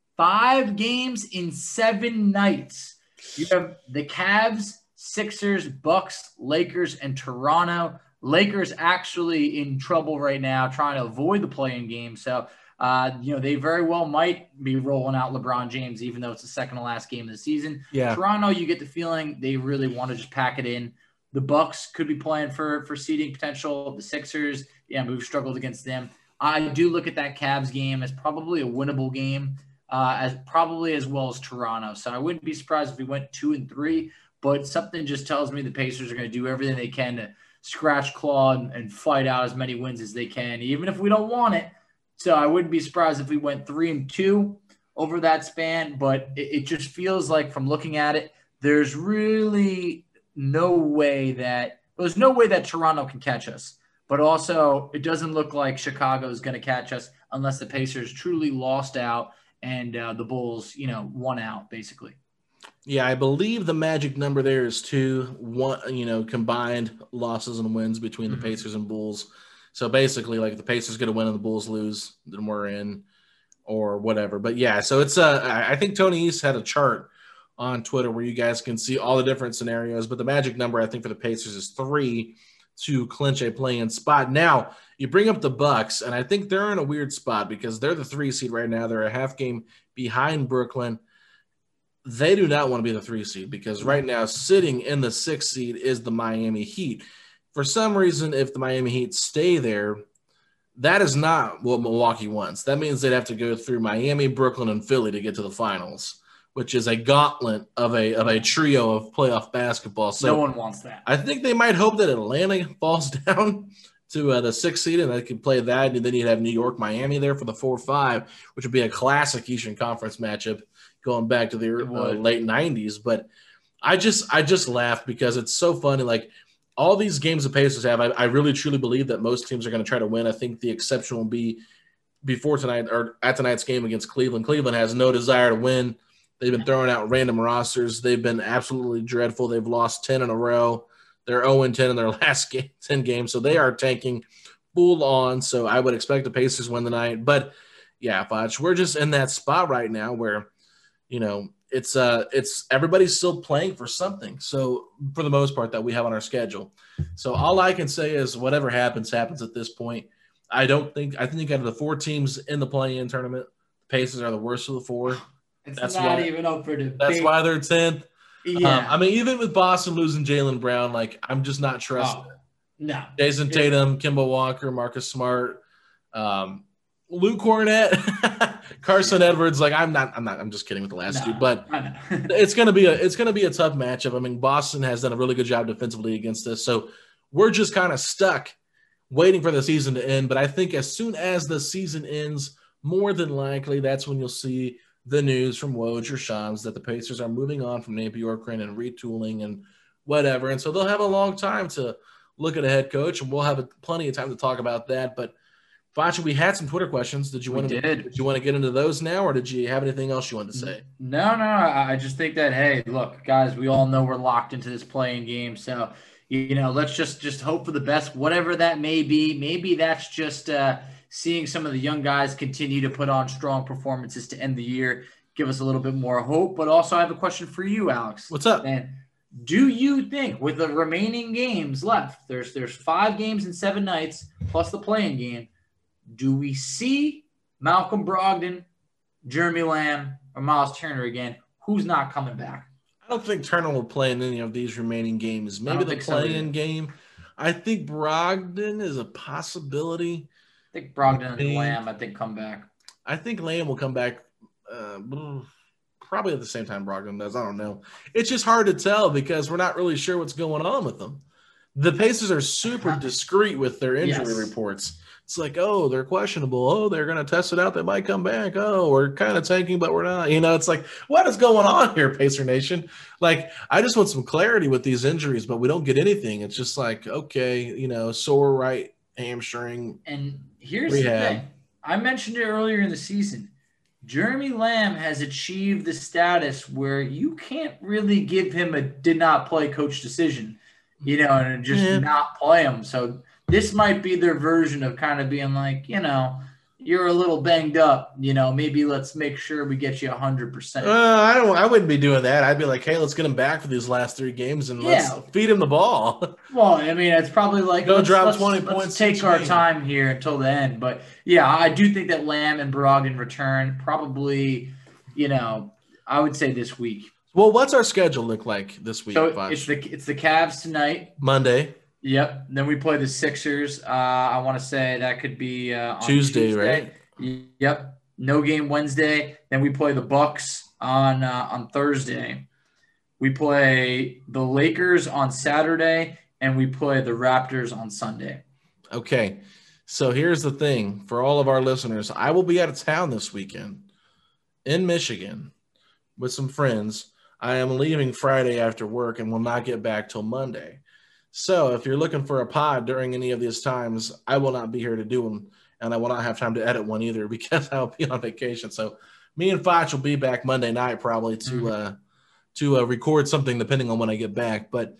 five games in seven nights. You have the Cavs, Sixers, Bucks, Lakers, and Toronto. Lakers actually in trouble right now, trying to avoid the play-in game. So, uh, you know, they very well might be rolling out LeBron James, even though it's the second to last game of the season. Yeah. Toronto, you get the feeling they really want to just pack it in. The Bucks could be playing for, for seeding potential. The Sixers, yeah, we've struggled against them. I do look at that Cavs game as probably a winnable game, uh, as probably as well as Toronto. So I wouldn't be surprised if we went two and three, but something just tells me the Pacers are going to do everything they can to scratch, claw, and, and fight out as many wins as they can, even if we don't want it. So I wouldn't be surprised if we went three and two over that span, but it, it just feels like from looking at it, there's really no way that there's no way that Toronto can catch us. But also, it doesn't look like Chicago is going to catch us unless the Pacers truly lost out and uh, the Bulls, you know, won out, basically. Yeah, I believe the magic number there is two, one, you know, combined losses and wins between the mm-hmm. Pacers and Bulls. So basically, like, if the Pacers get a win and the Bulls lose, then we're in or whatever. But, yeah, so it's uh, – I think Tony East had a chart on Twitter where you guys can see all the different scenarios. But the magic number, I think, for the Pacers is three to clinch a play-in spot. Now, you bring up the Bucks, and I think they're in a weird spot because they're the three seed right now. They're a half game behind Brooklyn. They do not want to be the three seed because right now sitting in the sixth seed is the Miami Heat. For some reason, if the Miami Heat stay there, that is not what Milwaukee wants. That means they'd have to go through Miami, Brooklyn, and Philly to get to the finals, which is a gauntlet of a of a trio of playoff basketball. So no one wants that. I think they might hope that Atlanta falls down to uh, the sixth seed and they can play that. And then you'd have New York, Miami there for the four five, which would be a classic Eastern Conference matchup going back to the uh, late nineties. But I just I just laugh because it's so funny. Like all these games the Pacers have, I, I really truly believe that most teams are going to try to win. I think the exception will be before tonight or at tonight's game against Cleveland. Cleveland has no desire to win. They've been throwing out random rosters. They've been absolutely dreadful. They've lost ten in a row. They're oh and ten in their last game, ten games, so they are tanking full on. So I would expect the Pacers win tonight. But, yeah, Foch, we're just in that spot right now where, you know, it's uh, it's everybody's still playing for something. So for the most part that we have on our schedule. So all I can say is whatever happens, happens at this point. I don't think – I think out of the four teams in the play-in tournament, the Pacers are the worst of the four. It's that's not why, even up for debate. That's why they're tenth. Yeah. Um, I mean, even with Boston losing Jaylen Brown, like, I'm just not trusting oh, No. Jason Tatum, Kemba Walker, Marcus Smart, um, Luke Cornett, Carson Edwards. Like, I'm not, I'm not, I'm just kidding with the last no, two, but it's going to be a, it's going to be a tough matchup. I mean, Boston has done a really good job defensively against this. So we're just kind of stuck waiting for the season to end. But I think as soon as the season ends, more than likely, that's when you'll see the news from Woj or Shams that the Pacers are moving on from Nate Bjorkgren and retooling and whatever. And so they'll have a long time to look at a head coach, and we'll have a, plenty of time to talk about that. But Facha, we had some Twitter questions. Did you want to did. did you want to get into those now, or did you have anything else you wanted to say? No, no. I just think that, hey, look, guys, we all know we're locked into this playing game. So, you know, let's just just hope for the best, whatever that may be. Maybe that's just uh, – seeing some of the young guys continue to put on strong performances to end the year, give us a little bit more hope. But also I have a question for you, Alex. What's up? And do you think with the remaining games left, there's there's five games in seven nights plus the playing game, do we see Malcolm Brogdon, Jeremy Lamb, or Miles Turner again? Who's not coming back? I don't think Turner will play in any of these remaining games. Maybe the play-in so game. I think Brogdon is a possibility. I think Brogdon and Lamb, I think, come back. I think Lamb will come back uh, probably at the same time Brogdon does. I don't know. It's just hard to tell because we're not really sure what's going on with them. The Pacers are super discreet with their injury Yes. reports. It's like, oh, they're questionable. Oh, they're going to test it out. They might come back. Oh, we're kind of tanking, but we're not. You know, it's like, what is going on here, Pacer Nation? Like, I just want some clarity with these injuries, but we don't get anything. It's just like, okay, you know, sore right hamstring. And here's rehab. the thing. I mentioned it earlier in the season. Jeremy Lamb has achieved the status where you can't really give him a did not play coach decision, you know, and just Yeah. not play him. So this might be their version of kind of being like, you know, you're a little banged up, you know, maybe let's make sure we get you one hundred percent. Uh, I don't. I wouldn't be doing that. I'd be like, hey, let's get him back for these last three games and let's Yeah. feed him the ball. Well, I mean, it's probably like Go let's, drop let's- twenty let's points take each our game. time here until the end. But yeah, I do think that Lamb and Brogdon return probably, you know, I would say this week. Well, what's our schedule look like this week? So Foch? it's the it's the Cavs tonight. Monday, Yep. Then we play the Sixers. Uh, I want to say that could be uh, on Tuesday, Tuesday, right? Yep. No game Wednesday. Then we play the Bucks on uh, on Thursday. We play the Lakers on Saturday, and we play the Raptors on Sunday. Okay. So here's the thing for all of our listeners. I will be out of town this weekend in Michigan with some friends. I am leaving Friday after work and will not get back till Monday. So if you're looking for a pod during any of these times, I will not be here to do them, and I will not have time to edit one either because I'll be on vacation. So me and Foch will be back Monday night probably to Mm-hmm. uh, to uh, record something depending on when I get back. But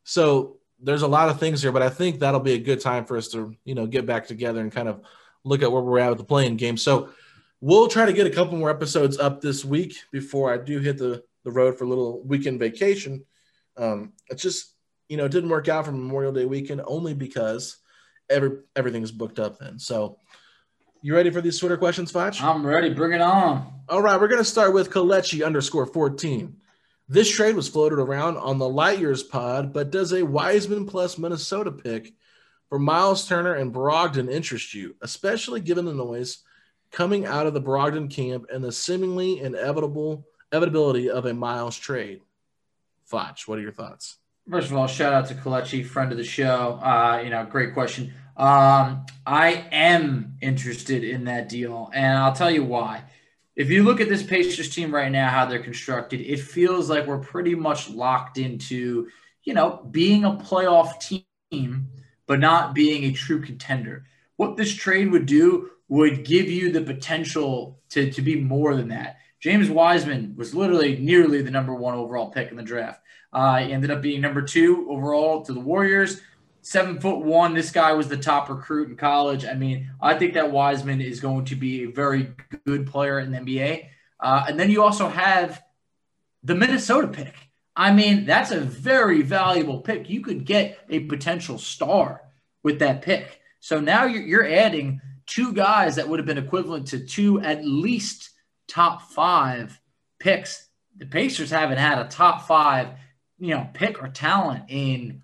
so there's a lot of things here, but I think that'll be a good time for us to, you know, get back together and kind of look at where we're at with the playing game. So we'll try to get a couple more episodes up this week before I do hit the, the road for a little weekend vacation. Um, it's just, you know, it didn't work out for Memorial Day weekend only because every everything is booked up then. So you ready for these Twitter questions, Foch? I'm ready. Bring it on. All right, we're going to start with Kalechi underscore fourteen. This trade was floated around on the Light Years pod, but does a Wiseman plus Minnesota pick for Miles Turner and Brogdon interest you, especially given the noise coming out of the Brogdon camp and the seemingly inevitable inevitability of a Miles trade? Foch, what are your thoughts? First of all, shout out to Kalechi, friend of the show. Uh, you know, great question. Um, I am interested in that deal, and I'll tell you why. If you look at this Pacers team right now, how they're constructed, it feels like we're pretty much locked into, you know, being a playoff team, but not being a true contender. What this trade would do would give you the potential to, to be more than that. James Wiseman was literally nearly the number one overall pick in the draft. Uh, he ended up being number two overall to the Warriors. Seven foot one. This guy was the top recruit in college. I mean, I think that Wiseman is going to be a very good player in the N B A. Uh, and then you also have the Minnesota pick. I mean, that's a very valuable pick. You could get a potential star with that pick. So now you're, you're adding two guys that would have been equivalent to two at least top five picks. The Pacers haven't had a top five, you know, pick or talent in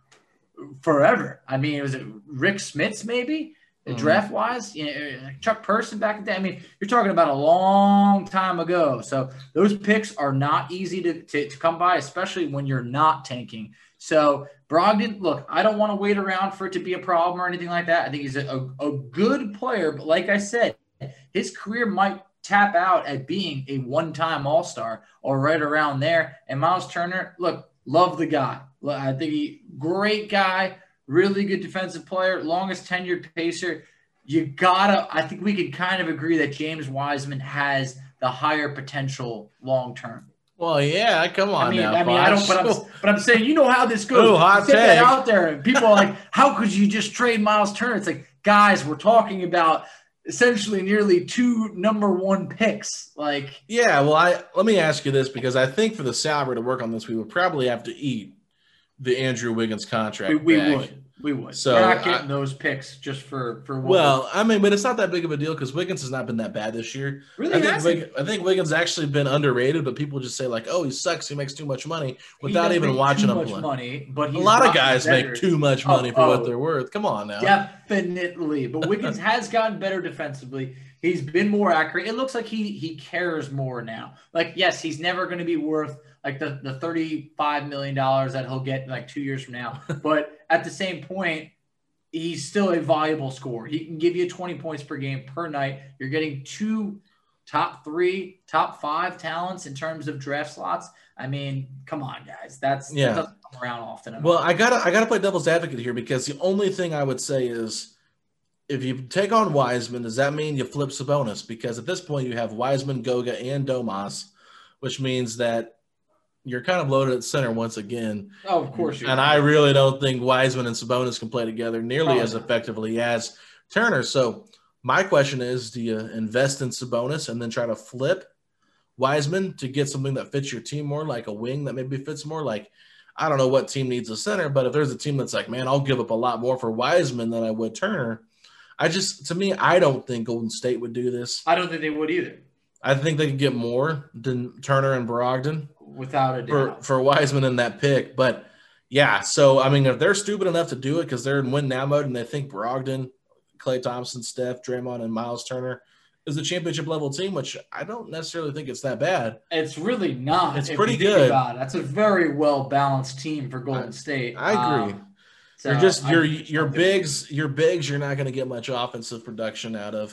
forever. I mean, was it Rick Smits maybe mm-hmm. draft wise? You know, Chuck Person back in the day. I mean, you're talking about a long time ago. So those picks are not easy to, to, to come by, especially when you're not tanking. So Brogdon, look, I don't want to wait around for it to be a problem or anything like that. I think he's a, a, a good player, but like I said, his career might tap out at being a one-time all-star or right around there. And Miles Turner, look, love the guy. I think he great guy, really good defensive player, longest tenured Pacer. You gotta, I think we could kind of agree that James Wiseman has the higher potential long term. Well, yeah, come on I mean, now. I mean, I don't, but I'm, but I'm saying, you know how this goes. Ooh, hot Set that take. out there, and people are like, how could you just trade Miles Turner? It's like, guys, we're talking about essentially nearly two number one picks. Like, yeah, well, I let me ask you this, because I think for the salary to work on this, we would probably have to eat the Andrew Wiggins contract. We, we back. would. We would. So we're not getting I, those picks just for for. What well, I mean, but it's not that big of a deal because Wiggins has not been that bad this year. Really, I think hasn't. Wiggins, I think Wiggins actually been underrated, but people just say like, "Oh, he sucks. He makes too much money," without even watching too him much play. Money, but a he's lot of gotten guys better. make too much money oh, for oh, what they're worth. Come on now. Definitely, but Wiggins has gotten better defensively. He's been more accurate. It looks like he he cares more now. Like, yes, he's never going to be worth like the, the thirty-five million dollars that he'll get like two years from now. But at the same point, he's still a valuable scorer. He can give you twenty points per game per night. You're getting two top three, top five talents in terms of draft slots. I mean, come on, guys. That's yeah. That doesn't come around often enough. Well, I gotta I gotta play devil's advocate here, because the only thing I would say is, if you take on Wiseman, does that mean you flip Sabonis? Because at this point you have Wiseman, Goga, and Domas, which means that you're kind of loaded at center once again. Oh, of course you And are. I really don't think Wiseman and Sabonis can play together nearly Probably as not. effectively as Turner. So my question is, do you invest in Sabonis and then try to flip Wiseman to get something that fits your team more, like a wing that maybe fits more? Like, I don't know what team needs a center, but if there's a team that's like, man, I'll give up a lot more for Wiseman than I would Turner. I just, to me, I don't think Golden State would do this. I don't think they would either. I think they could get more than Turner and Brogdon Without a for, doubt. for Wiseman in that pick. But, yeah, so, I mean, if they're stupid enough to do it because they're in win-now mode and they think Brogdon, Klay Thompson, Steph, Draymond, and Miles Turner is a championship-level team, which I don't necessarily think it's that bad. It's really not. It's if pretty you think good. about it. That's a very well-balanced team for Golden State. I agree. Um, so You're just I- your your bigs, your bigs. You're not going to get much offensive production out of.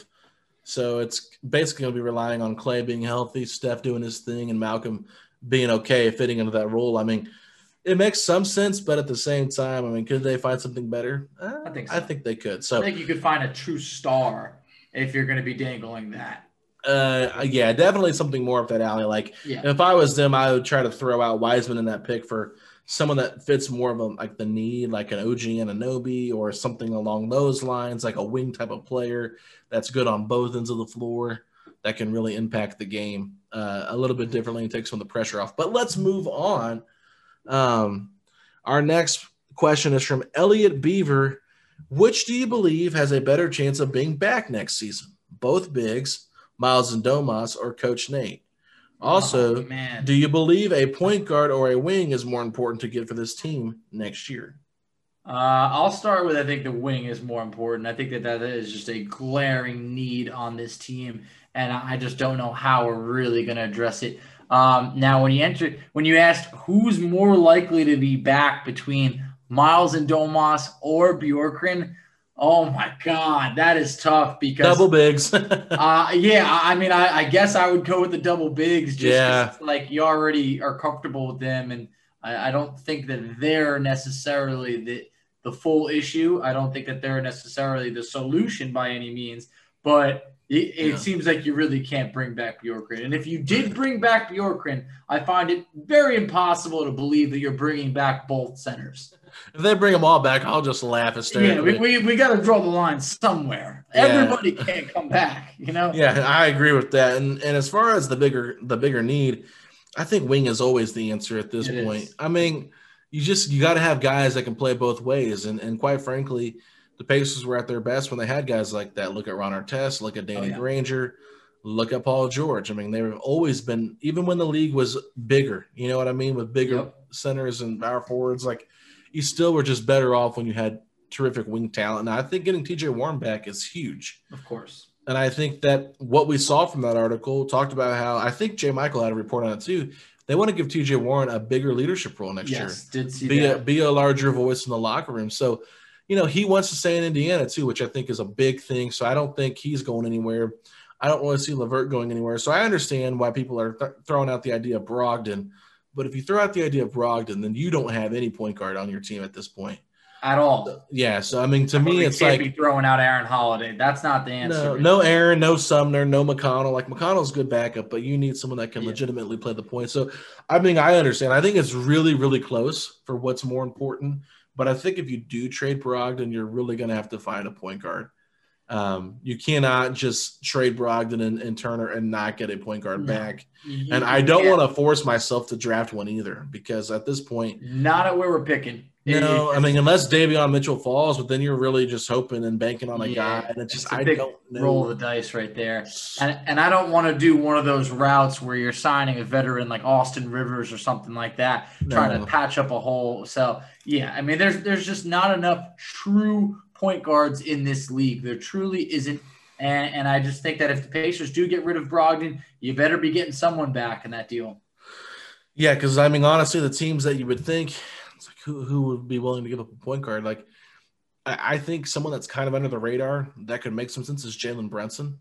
So it's basically going to be relying on Klay being healthy, Steph doing his thing, and Malcolm being okay, fitting into that role. I mean, it makes some sense, but at the same time, I mean, could they find something better? Uh, I think so. I think they could. So I think you could find a true star if you're going to be dangling that. Uh, yeah, definitely something more up that alley. Like, Yeah. if I was them, I would try to throw out Wiseman in that pick for someone that fits more of a, like the need, like an O G Anunoby or something along those lines, like a wing type of player that's good on both ends of the floor that can really impact the game uh, a little bit differently and take some of the pressure off. But let's move on. Um, our next question is from Elliot Beaver. Which do you believe has a better chance of being back next season? Both bigs, Miles and Domas, or Coach Nate? Also, Oh, man. do you believe a point guard or a wing is more important to get for this team next year? Uh, I'll start with I think the wing is more important. I think that that is just a glaring need on this team, and I just don't know how we're really going to address it. Um, now, when you enter, when you asked who's more likely to be back between Miles and Domas or Bjorkgren, oh my God, that is tough because Double bigs. uh, yeah, I mean, I, I guess I would go with the double bigs just 'cause Yeah. it's like you already are comfortable with them, and I, I don't think that they're necessarily the the full issue. I don't think that they're necessarily the solution by any means, but it, it Yeah. seems like you really can't bring back Bjorkgren. And if you did bring back Bjorkgren, I find it very impossible to believe that you're bringing back both centers. If they bring them all back, I'll just laugh Yeah, hysterically. we, we, we got to draw the line somewhere. Yeah. Everybody can't come back, you know? Yeah, I agree with that. And and as far as the bigger the bigger need, I think wing is always the answer at this It point. is. I mean, you just you got to have guys that can play both ways. And and quite frankly, the Pacers were at their best when they had guys like that. Look at Ron Artest, look at Danny Oh, yeah. Granger, look at Paul George. I mean, they've always been, even when the league was bigger, you know what I mean, with bigger Yep. centers and power forwards, like you still were just better off when you had terrific wing talent. Now, I think getting T J Warren back is huge. Of course. And I think that what we saw from that article talked about how, I think Jay Michael had a report on it too. They want to give T J Warren a bigger leadership role next Yes, year. did see Be a, that. be a larger voice in the locker room. So, you know, he wants to stay in Indiana too, which I think is a big thing. So I don't think he's going anywhere. I don't want to see LeVert going anywhere. So I understand why people are th- throwing out the idea of Brogdon. But if you throw out the idea of Brogdon, then you don't have any point guard on your team at this point. At all. Yeah. So, I mean, to me, We it's can't like be throwing out Aaron Holiday. That's not the answer. no, no Aaron, no Sumner, no McConnell. Like McConnell's good backup, but you need someone that can Yeah. legitimately play the point. So, I mean, I understand. I think it's really, really close for what's more important. But I think if you do trade Brogdon, you're really going to have to find a point guard. Um, you cannot just trade Brogdon and, and Turner and not get a point guard No. back. You- And you I don't can't. want to force myself to draft one either, because at this point, Not at where we're picking. no, It- I mean, unless Davion Mitchell falls, but then you're really just hoping and banking on a Yeah, guy. And it's just, it's a I big don't know. roll of the dice right there. And and I don't want to do one of those routes where you're signing a veteran like Austin Rivers or something like that, trying No. to patch up a hole. So yeah, I mean, there's there's just not enough true point guards in this league. There truly isn't And, and I just think that if the Pacers do get rid of Brogdon, you better be getting someone back in that deal. Yeah, because, I mean, honestly, the teams that you would think, it's like who, who would be willing to give up a point guard? Like, I, I think someone that's kind of under the radar that could make some sense is Jalen Brunson.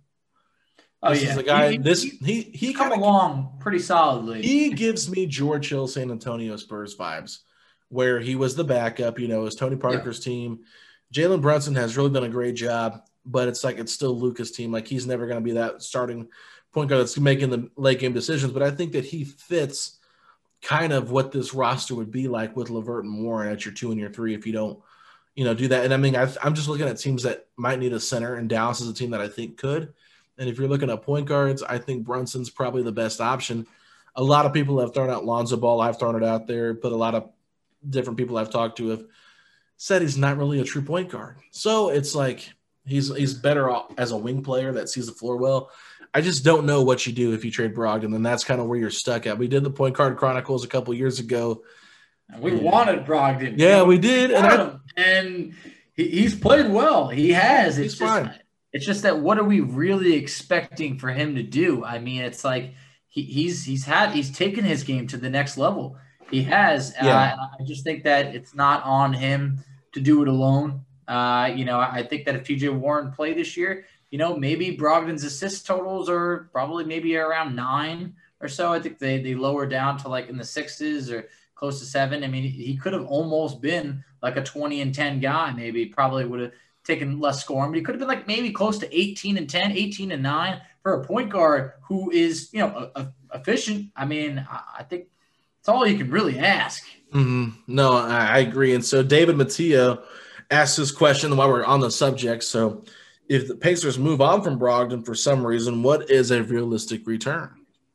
Oh, this yeah. is a guy, he, this, he, he, he come kinda, along pretty solidly. He gives me George Hill, San Antonio Spurs vibes, where he was the backup, you know, it was Tony Parker's yeah. team. Jalen Brunson has really done a great job, but it's like it's still Luka's team. Like, he's never going to be that starting point guard that's making the late game decisions. But I think that he fits kind of what this roster would be like with LeVert and Warren at your two and your three if you don't, you know, do that. And I mean, I've, I'm just looking at teams that might need a center, and Dallas is a team that I think could. And if you're looking at point guards, I think Brunson's probably the best option. A lot of people have thrown out Lonzo Ball. I've thrown it out there, but a lot of different people I've talked to have said he's not really a true point guard. So it's like he's he's better off as a wing player that sees the floor well. I just don't know what you do if you trade Brogdon, and that's kind of where you're stuck at. We did the Point Guard Chronicles a couple years ago. We and, wanted Brogdon. Yeah, we did. We and I, and he, he's played well. He has. It's he's just, fine. It's just that what are we really expecting for him to do? I mean, it's like he, he's he's had he's taken his game to the next level. He has. Yeah. Uh, I just think that it's not on him to do it alone. Uh, you know, I think that if T J Warren played this year, you know, maybe Brogdon's assist totals are probably maybe around nine or so. I think they they lower down to like in the sixes or close to seven. I mean, he could have almost been like a twenty and ten guy. Maybe probably would have taken less scoring, but he could have been like maybe close to eighteen and ten, eighteen and nine for a point guard who is, you know, a, a, efficient. I mean, I, I think it's all you can really ask. Mm-hmm. No, I, I agree. And so David Matteo asked this question while we're on the subject. So if the Pacers move on from Brogdon for some reason, what is a realistic return?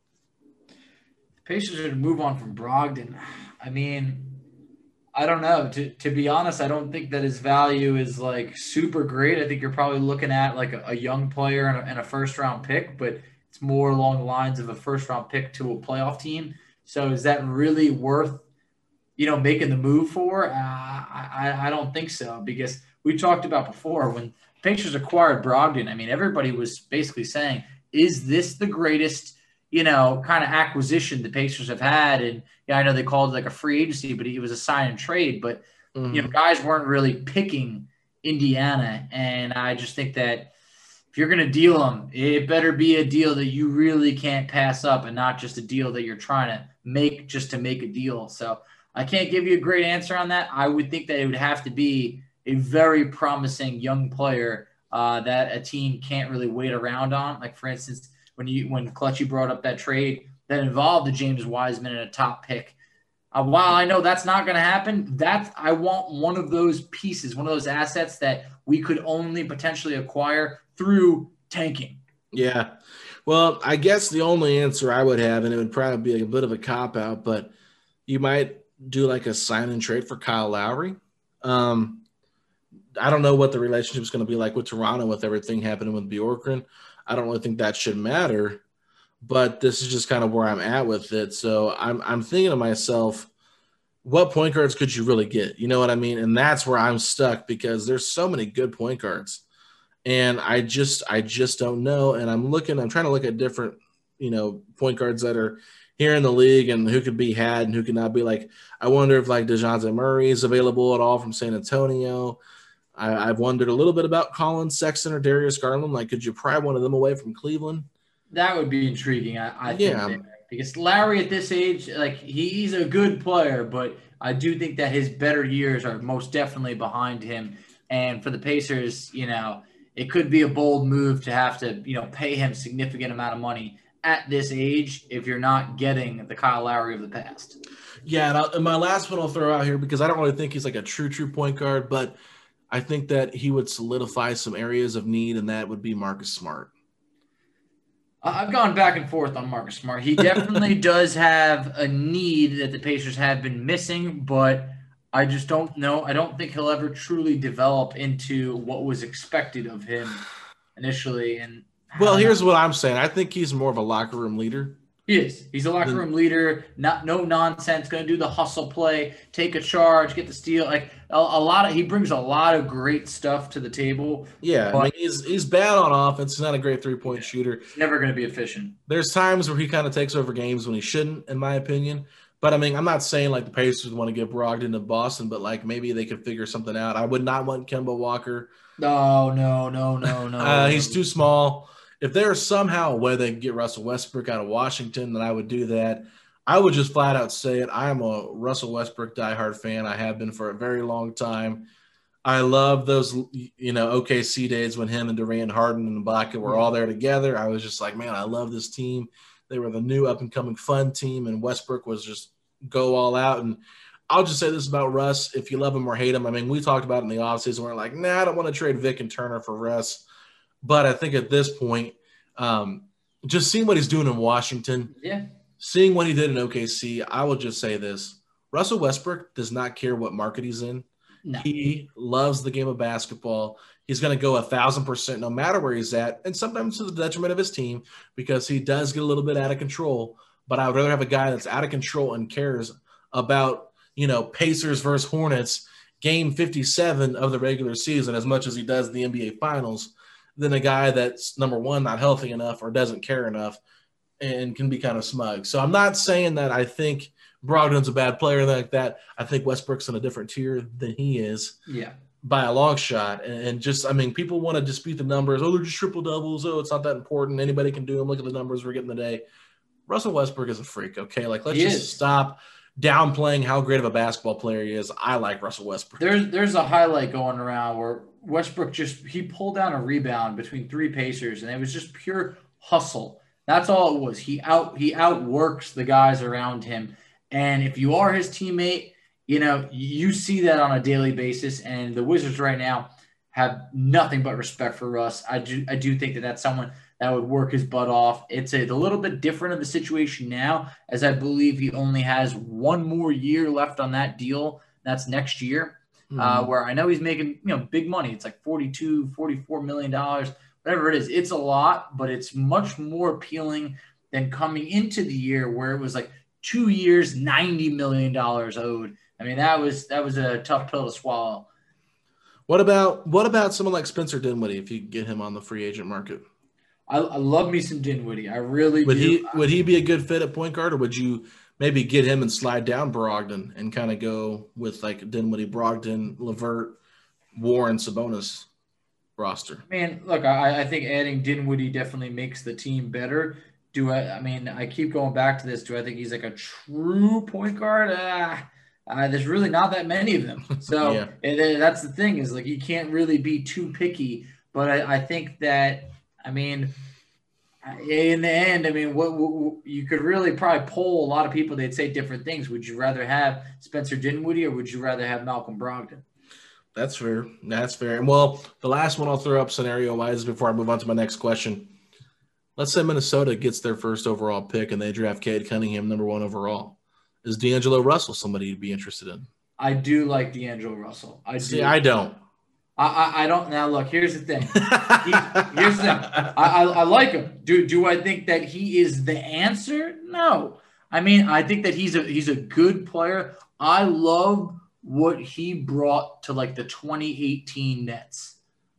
The Pacers are to move on from Brogdon. I mean, I don't know. To to be honest, I don't think that his value is like super great. I think you're probably looking at like a, a young player and a, and a first round pick, but it's more along the lines of a first round pick to a playoff team. So is that really worth, you know, making the move for? Uh, I I don't think so, because we talked about before when Pacers acquired Brogdon. I mean, everybody was basically saying, is this the greatest, you know, kind of acquisition the Pacers have had? And yeah, I know they called it like a free agency, but it was a sign and trade. But, mm-hmm. you know, guys weren't really picking Indiana. And I just think that if you're going to deal them, it better be a deal that you really can't pass up and not just a deal that you're trying to make just to make a deal. So I can't give you a great answer on that. I would think that it would have to be a very promising young player uh, that a team can't really wait around on. Like, for instance, when you when Clutchy brought up that trade that involved the James Wiseman and a top pick. Uh, while I know that's not going to happen, that's I want one of those pieces, one of those assets that we could only potentially acquire through tanking. Yeah. Well, I guess the only answer I would have, and it would probably be a bit of a cop-out, but you might do like a sign and trade for Kyle Lowry. Um, I don't know what the relationship is going to be like with Toronto with everything happening with Bjorkgren. I don't really think that should matter, but this is just kind of where I'm at with it. So I'm I'm thinking to myself, what point guards could you really get? You know what I mean? And that's where I'm stuck, because there's so many good point guards, and I just I just don't know. And I'm looking, I'm trying to look at different, you know, point guards that are here in the league and who could be had and who could not be. Like, I wonder if like DeJounte Murray is available at all from San Antonio. I, I've wondered a little bit about Colin Sexton or Darius Garland. Like, could you pry one of them away from Cleveland? That would be intriguing. I, I yeah. think that, because Lowry at this age, like, he's a good player, but I do think that his better years are most definitely behind him. And for the Pacers, you know, it could be a bold move to have to, you know, pay him significant amount of money at this age if you're not getting the Kyle Lowry of the past. Yeah, and, I'll, and my last one I'll throw out here, because I don't really think he's like a true, true point guard, but I think that he would solidify some areas of need, and that would be Marcus Smart. I've gone back and forth on Marcus Smart. He definitely does have a need that the Pacers have been missing, but I just don't know. I don't think he'll ever truly develop into what was expected of him initially. And Well, here's what I'm saying. I think he's more of a locker room leader. He is. He's a locker room leader, not no nonsense, going to do the hustle play, take a charge, get the steal. Like a, a lot of, he brings a lot of great stuff to the table. Yeah, I mean, he's he's bad on offense. He's not a great three-point shooter. He's never going to be efficient. There's times where he kind of takes over games when he shouldn't, in my opinion. But I mean, I'm not saying like the Pacers want to give Brogdon to Boston, but like maybe they could figure something out. I would not want Kemba Walker. No, no, no, no, no. uh, he's too small. If there's somehow a way they can get Russell Westbrook out of Washington, then I would do that. I would just flat out say it. I am a Russell Westbrook diehard fan. I have been for a very long time. I love those, you know, O K C days when him and Durant, Harden, and Ibaka were all there together. I was just like, man, I love this team. They were the new up-and-coming fun team, and Westbrook was just go all out. And I'll just say this about Russ. If you love him or hate him, I mean, we talked about it in the offseason. We're like, nah, I don't want to trade Vic and Turner for Russ. But I think at this point, um, just seeing what he's doing in Washington, yeah, seeing what he did in O K C, I will just say this. Russell Westbrook does not care what market he's in. No. He loves the game of basketball. He's going to go a thousand percent no matter where he's at, and sometimes to the detriment of his team because he does get a little bit out of control. But I would rather have a guy that's out of control and cares about, you know, Pacers versus Hornets game fifty-seven of the regular season as much as he does the N B A Finals than a guy that's, number one, not healthy enough or doesn't care enough and can be kind of smug. So I'm not saying that I think Brogdon's a bad player like that. I think Westbrook's in a different tier than he is. Yeah. By a long shot. And just, I mean, people want to dispute the numbers. Oh, they're just triple doubles. Oh, it's not that important. Anybody can do them. Look at the numbers we're getting today. Russell Westbrook is a freak, okay? Like, let's he just is. stop downplaying how great of a basketball player he is. I like Russell Westbrook. There's there's a highlight going around where Westbrook just he pulled down a rebound between three Pacers, and it was just pure hustle. That's all it was. He out he outworks the guys around him. And if you are his teammate, you know, you see that on a daily basis. And the Wizards right now have nothing but respect for Russ. I do I do think that that's someone that would work his butt off. It's a, a little bit different of a situation now, as I believe he only has one more year left on that deal. That's next year, mm-hmm. uh, where I know he's making, you know, big money. It's like forty-two, forty-four million dollars, whatever it is. It's a lot, but it's much more appealing than coming into the year where it was like two years, ninety million dollars owed. I mean, that was that was a tough pill to swallow. What about what about someone like Spencer Dinwiddie if you get him on the free agent market? I, I love me some Dinwiddie. I really would do. He, would he be a good fit at point guard, or would you maybe get him and slide down Brogdon and kind of go with like Dinwiddie, Brogdon, LeVert, Warren, Sabonis roster? Man, look, I, I think adding Dinwiddie definitely makes the team better. Do I? I mean, I keep going back to this. Do I think he's like a true point guard? Ah, uh, there's really not that many of them. So yeah. and that's the thing is like you can't really be too picky. But I, I think that. I mean, in the end, I mean, what, what you could really probably poll a lot of people. They'd say different things. Would you rather have Spencer Dinwiddie or would you rather have Malcolm Brogdon? That's fair. That's fair. And well, the last one I'll throw up scenario-wise before I move on to my next question. Let's say Minnesota gets their first overall pick and they draft Cade Cunningham number one overall. Is D'Angelo Russell somebody you'd be interested in? I do like D'Angelo Russell. I do. See, I don't. I, I, I don't. Now, look, here's the thing. He, here's the thing. I, I, I like him. Do do I think that he is the answer? No. I mean, I think that he's a he's a good player. I love what he brought to like the twenty eighteen Nets.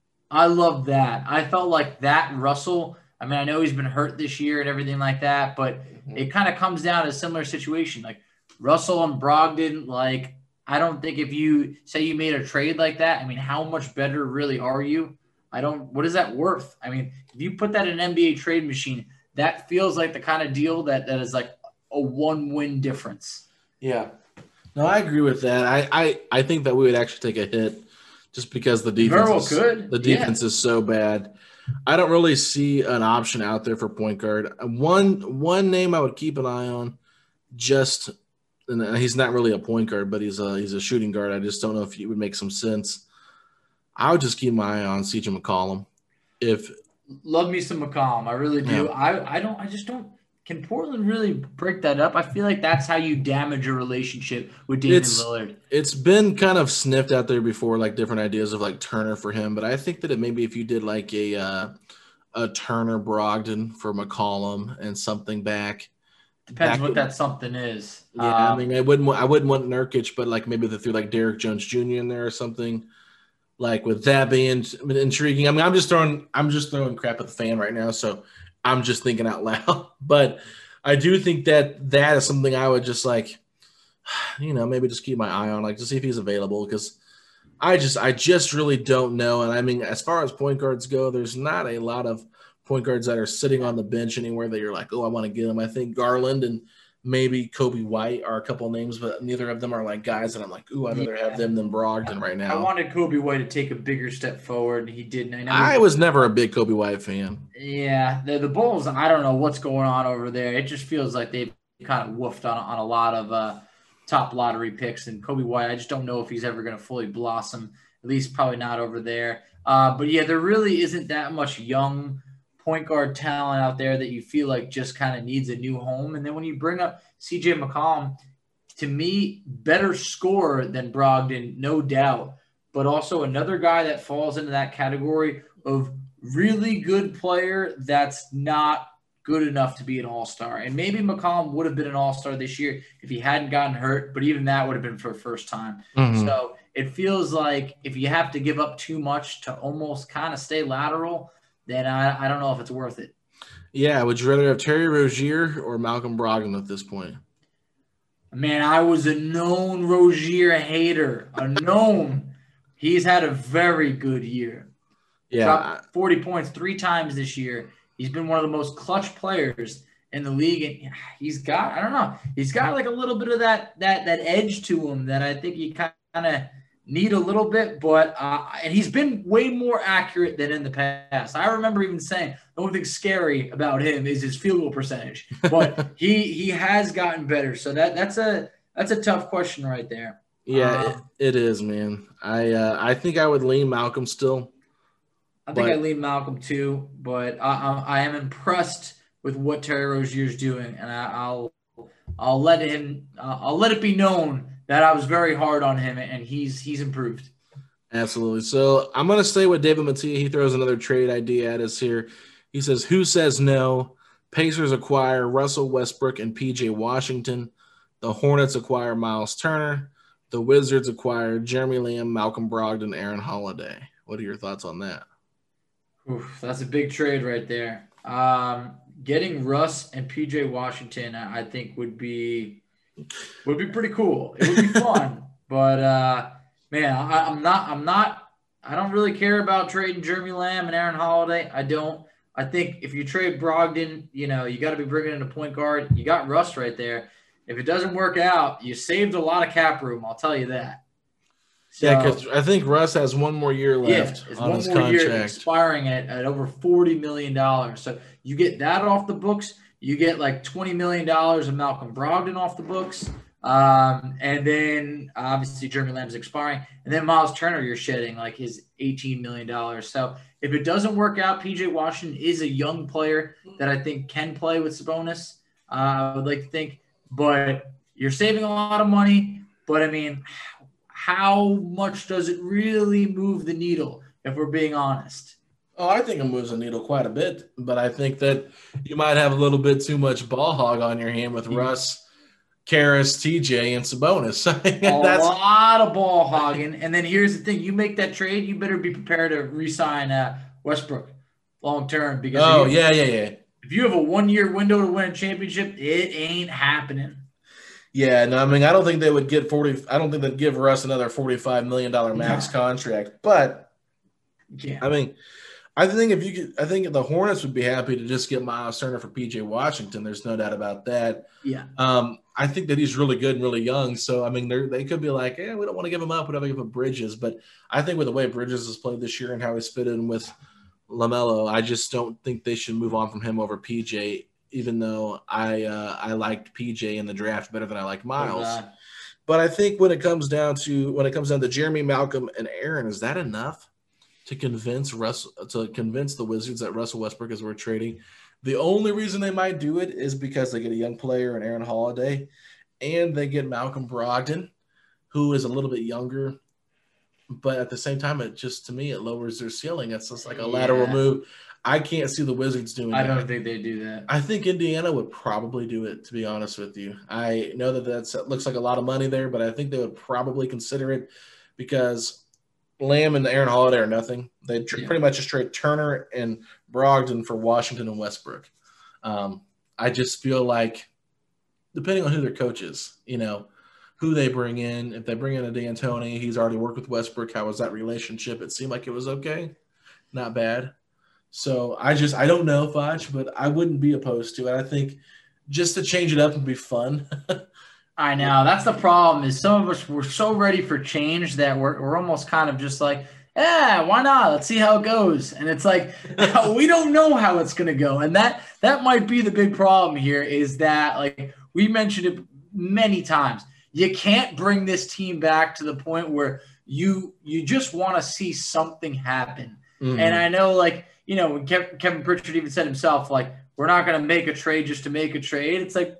I love that. I felt like that Russell. I mean, I know he's been hurt this year and everything like that, but mm-hmm. it kind of comes down to a similar situation. Like Russell and Brogdon, like. I don't think if you say you made a trade like that, I mean, how much better really are you? I don't – what is that worth? I mean, if you put that in an N B A trade machine, that feels like the kind of deal that, that is like a one-win difference. Yeah. No, I agree with that. I, I, I think that we would actually take a hit just because the defense, well is, could. The defense yeah. is so bad. I don't really see an option out there for point guard. One one name I would keep an eye on just – and he's not really a point guard, but he's a he's a shooting guard. I just don't know if he would make some sense. I would just keep my eye on C J McCollum. If love me some McCollum, I really do. Yeah. I I don't. I just don't. Can Portland really break that up? I feel like that's how you damage a relationship with Damian it's, Lillard. It's been kind of sniffed out there before, like different ideas of like Turner for him. But I think that it maybe if you did like a uh, a Turner Brogdon for McCollum and something back. Depends That what could- that something is. Yeah, I Um, mean, I wouldn't want, I wouldn't want Nurkic, but like maybe they threw like Derek Jones Junior in there or something. Like with that being intriguing. I mean, I'm just throwing I'm just throwing crap at the fan right now, so I'm just thinking out loud. But I do think that that is something I would just like, you know, maybe just keep my eye on, like to see if he's available, because I just I just really don't know. And I mean, as far as point guards go, there's not a lot of point guards that are sitting on the bench anywhere that you're like, oh, I want to get them. I think Garland and maybe Kobe White are a couple of names, but neither of them are like guys that I'm like, ooh, I'd rather Yeah. have them than Brogdon right now. I wanted Kobe White to take a bigger step forward. He didn't. I, know I he- was never a big Kobe White fan. Yeah, the, the Bulls, I don't know what's going on over there. It just feels like they've kind of woofed on, on a lot of uh, top lottery picks. And Kobe White, I just don't know if he's ever going to fully blossom, at least probably not over there. Uh, but, yeah, there really isn't that much young point guard talent out there that you feel like just kind of needs a new home. And then when you bring up C J McCollum, to me, better scorer than Brogdon, no doubt, but also another guy that falls into that category of really good player that's not good enough to be an all-star. And maybe McCollum would have been an all-star this year if he hadn't gotten hurt, but even that would have been for the first time. Mhm. So it feels like if you have to give up too much to almost kind of stay lateral, then I, I don't know if it's worth it. Yeah, would you rather have Terry Rozier or Malcolm Brogdon at this point? Man, I was a known Rozier hater, a known. He's had a very good year. Yeah, Dropped forty points three times this year. He's been one of the most clutch players in the league, and he's got, I don't know, he's got like a little bit of that that that edge to him that I think you kind of need a little bit, but uh, and he's been way more accurate than in the past. I remember even saying the only thing scary about him is his field goal percentage, but he he has gotten better. So that that's a that's a tough question right there. yeah, Um, it, it is, man. I uh, I think I would lean Malcolm still. I think But- I lean Malcolm too, but I, I, I am impressed with what Terry Rozier's doing, and I, I'll I'll let him uh, I'll let it be known that I was very hard on him, and he's he's improved. Absolutely. So I'm going to stay with David Mattia. He throws another trade idea at us here. He says, who says no? Pacers acquire Russell Westbrook and P J Washington. The Hornets acquire Miles Turner. The Wizards acquire Jeremy Lamb, Malcolm Brogdon, Aaron Holiday. What are your thoughts on that? Oof, that's a big trade right there. Um, getting Russ and P J Washington, I I think would be would be pretty cool. It would be fun, but uh, man, I, I'm not. I'm not. I don't really care about trading Jeremy Lamb and Aaron Holiday. I don't. I think if you trade Brogdon, you know, you got to be bringing in a point guard. You got Russ right there. If it doesn't work out, you saved a lot of cap room. I'll tell you that. So, Yeah, because I think Russ has one more year left yeah, it's on one his more year contract. expiring at, at over forty million dollars. So you get that off the books. You get like twenty million dollars of Malcolm Brogdon off the books. Um, and then obviously Jeremy Lamb's expiring. And then Miles Turner, you're shedding like his eighteen million dollars. So if it doesn't work out, P J Washington is a young player that I think can play with Sabonis. Uh, I would like to think. But you're saving a lot of money. But, I mean, how much does it really move the needle, if we're being honest? Oh, I think it moves the needle quite a bit, but I think that you might have a little bit too much ball hog on your hand with Russ, Karras, T J, and Sabonis. A That's lot of ball hogging. And then here's the thing. You make that trade, you better be prepared to re-sign uh, Westbrook long term. Because oh, if you, yeah, yeah, yeah. if you have a one-year window to win a championship, it ain't happening. Yeah, no, I mean, I don't think they would get forty. I don't think they'd give Russ another forty-five million dollars max No. contract. But Yeah. I mean, I think if you could, I think the Hornets would be happy to just get Miles Turner for P J Washington. There's no doubt about that. Yeah. Um, I think that he's really good and really young. So I mean, they they could be like, yeah, we don't want to give him up. We don't want to give up Bridges. But I think with the way Bridges has played this year and how he's fit in with LaMelo, I just don't think they should move on from him over P J. Even though I uh, I liked P J in the draft better than I liked Miles. Uh, But I think when it comes down to when it comes down to Jeremy, Malcolm, and Aaron, is that enough to convince Russ to convince the Wizards that Russell Westbrook is worth trading? The only reason they might do it is because they get a young player in Aaron Holiday, and they get Malcolm Brogdon, who is a little bit younger. but at the same time, it just, to me, it lowers their ceiling. It's just like a Yeah. lateral move. I can't see the Wizards doing I that. don't think they do that. I think Indiana would probably do it, to be honest with you. I know that that's, it looks like a lot of money there, but I think they would probably consider it because Lamb and Aaron Holiday are nothing. They tr- Yeah. pretty much just trade Turner and Brogdon for Washington and Westbrook. Um, I just feel like, depending on who their coach is, you know, who they bring in, if they bring in a D'Antoni, he's already worked with Westbrook. How was that relationship? It seemed like it was okay. Not bad. So I just, I don't know, Foch, but I wouldn't be opposed to it. I think just to change it up would be fun. I know. That's the problem is some of us, we're so ready for change that we're, we're almost kind of just like, yeah, why not? Let's see how it goes. And it's like, we don't know how it's going to go. And that, that might be the big problem here is that, like we mentioned it many times, you can't bring this team back to the point where you, you just want to see something happen. Mm-hmm. And I know, like, you know, when Kev, Kevin Pritchard even said himself, like, we're not going to make a trade just to make a trade. It's like,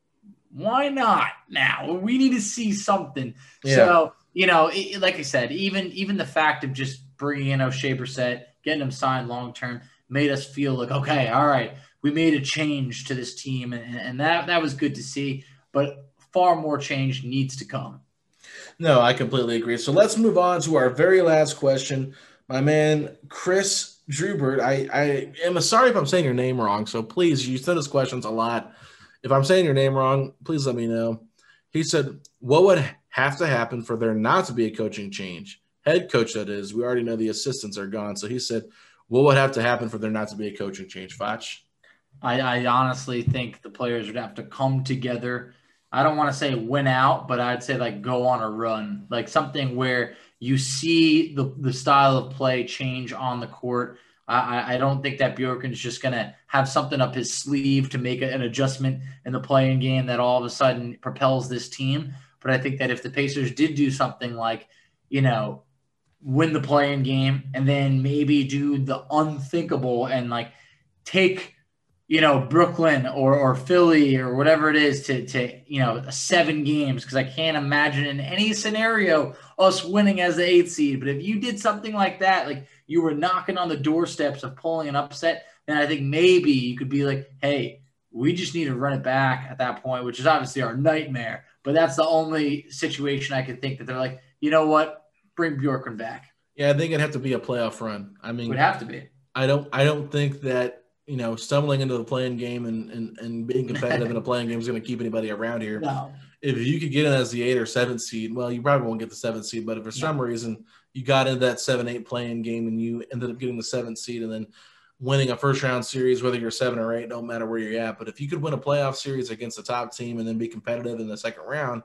why not now? We need to see something. Yeah. So, you know, it, like I said, even even the fact of just bringing in O'Shea Brissett, getting him signed long-term, made us feel like, okay, all right, we made a change to this team. And, and that, that was good to see. But far more change needs to come. No, I completely agree. So let's move on to our very last question. My man, Chris Drubert, I, I am sorry if I'm saying your name wrong, so please, you send us questions a lot. If I'm saying your name wrong, please let me know. He said, what would have to happen for there not to be a coaching change? Head coach, that is. We already know the assistants are gone. So he said, what would have to happen for there not to be a coaching change? Foch? I, I honestly think the players would have to come together. I don't want to say win out, but I'd say like go on a run, like something where you see the, the style of play change on the court. I, I don't think that Bjorkgren's just going to have something up his sleeve to make an adjustment in the playing game that all of a sudden propels this team. But I think that if the Pacers did do something like, you know, win the playing game and then maybe do the unthinkable and like take, you know, Brooklyn or, or Philly or whatever it is to, to, you know, seven games. Cause I can't imagine in any scenario us winning as the eighth seed. But if you did something like that, like you were knocking on the doorsteps of pulling an upset, then I think maybe you could be like, hey, we just need to run it back at that point, which is obviously our nightmare. But that's the only situation I could think that they're like, you know what, bring Bjorkgren back. Yeah, I think it'd have to be a playoff run. I mean, it would have to be. I don't, I don't think that, you know, stumbling into the playing game and, and, and being competitive in a playing game is going to keep anybody around here. No. If you could get in as the eight or seventh seed, well, you probably won't get the seventh seed, but if for some no. reason you got into that seven, eight playing game and you ended up getting the seventh seed and then winning a first round series, whether you're seven or eight, don't matter where you're at. But if you could win a playoff series against the top team and then be competitive in the second round,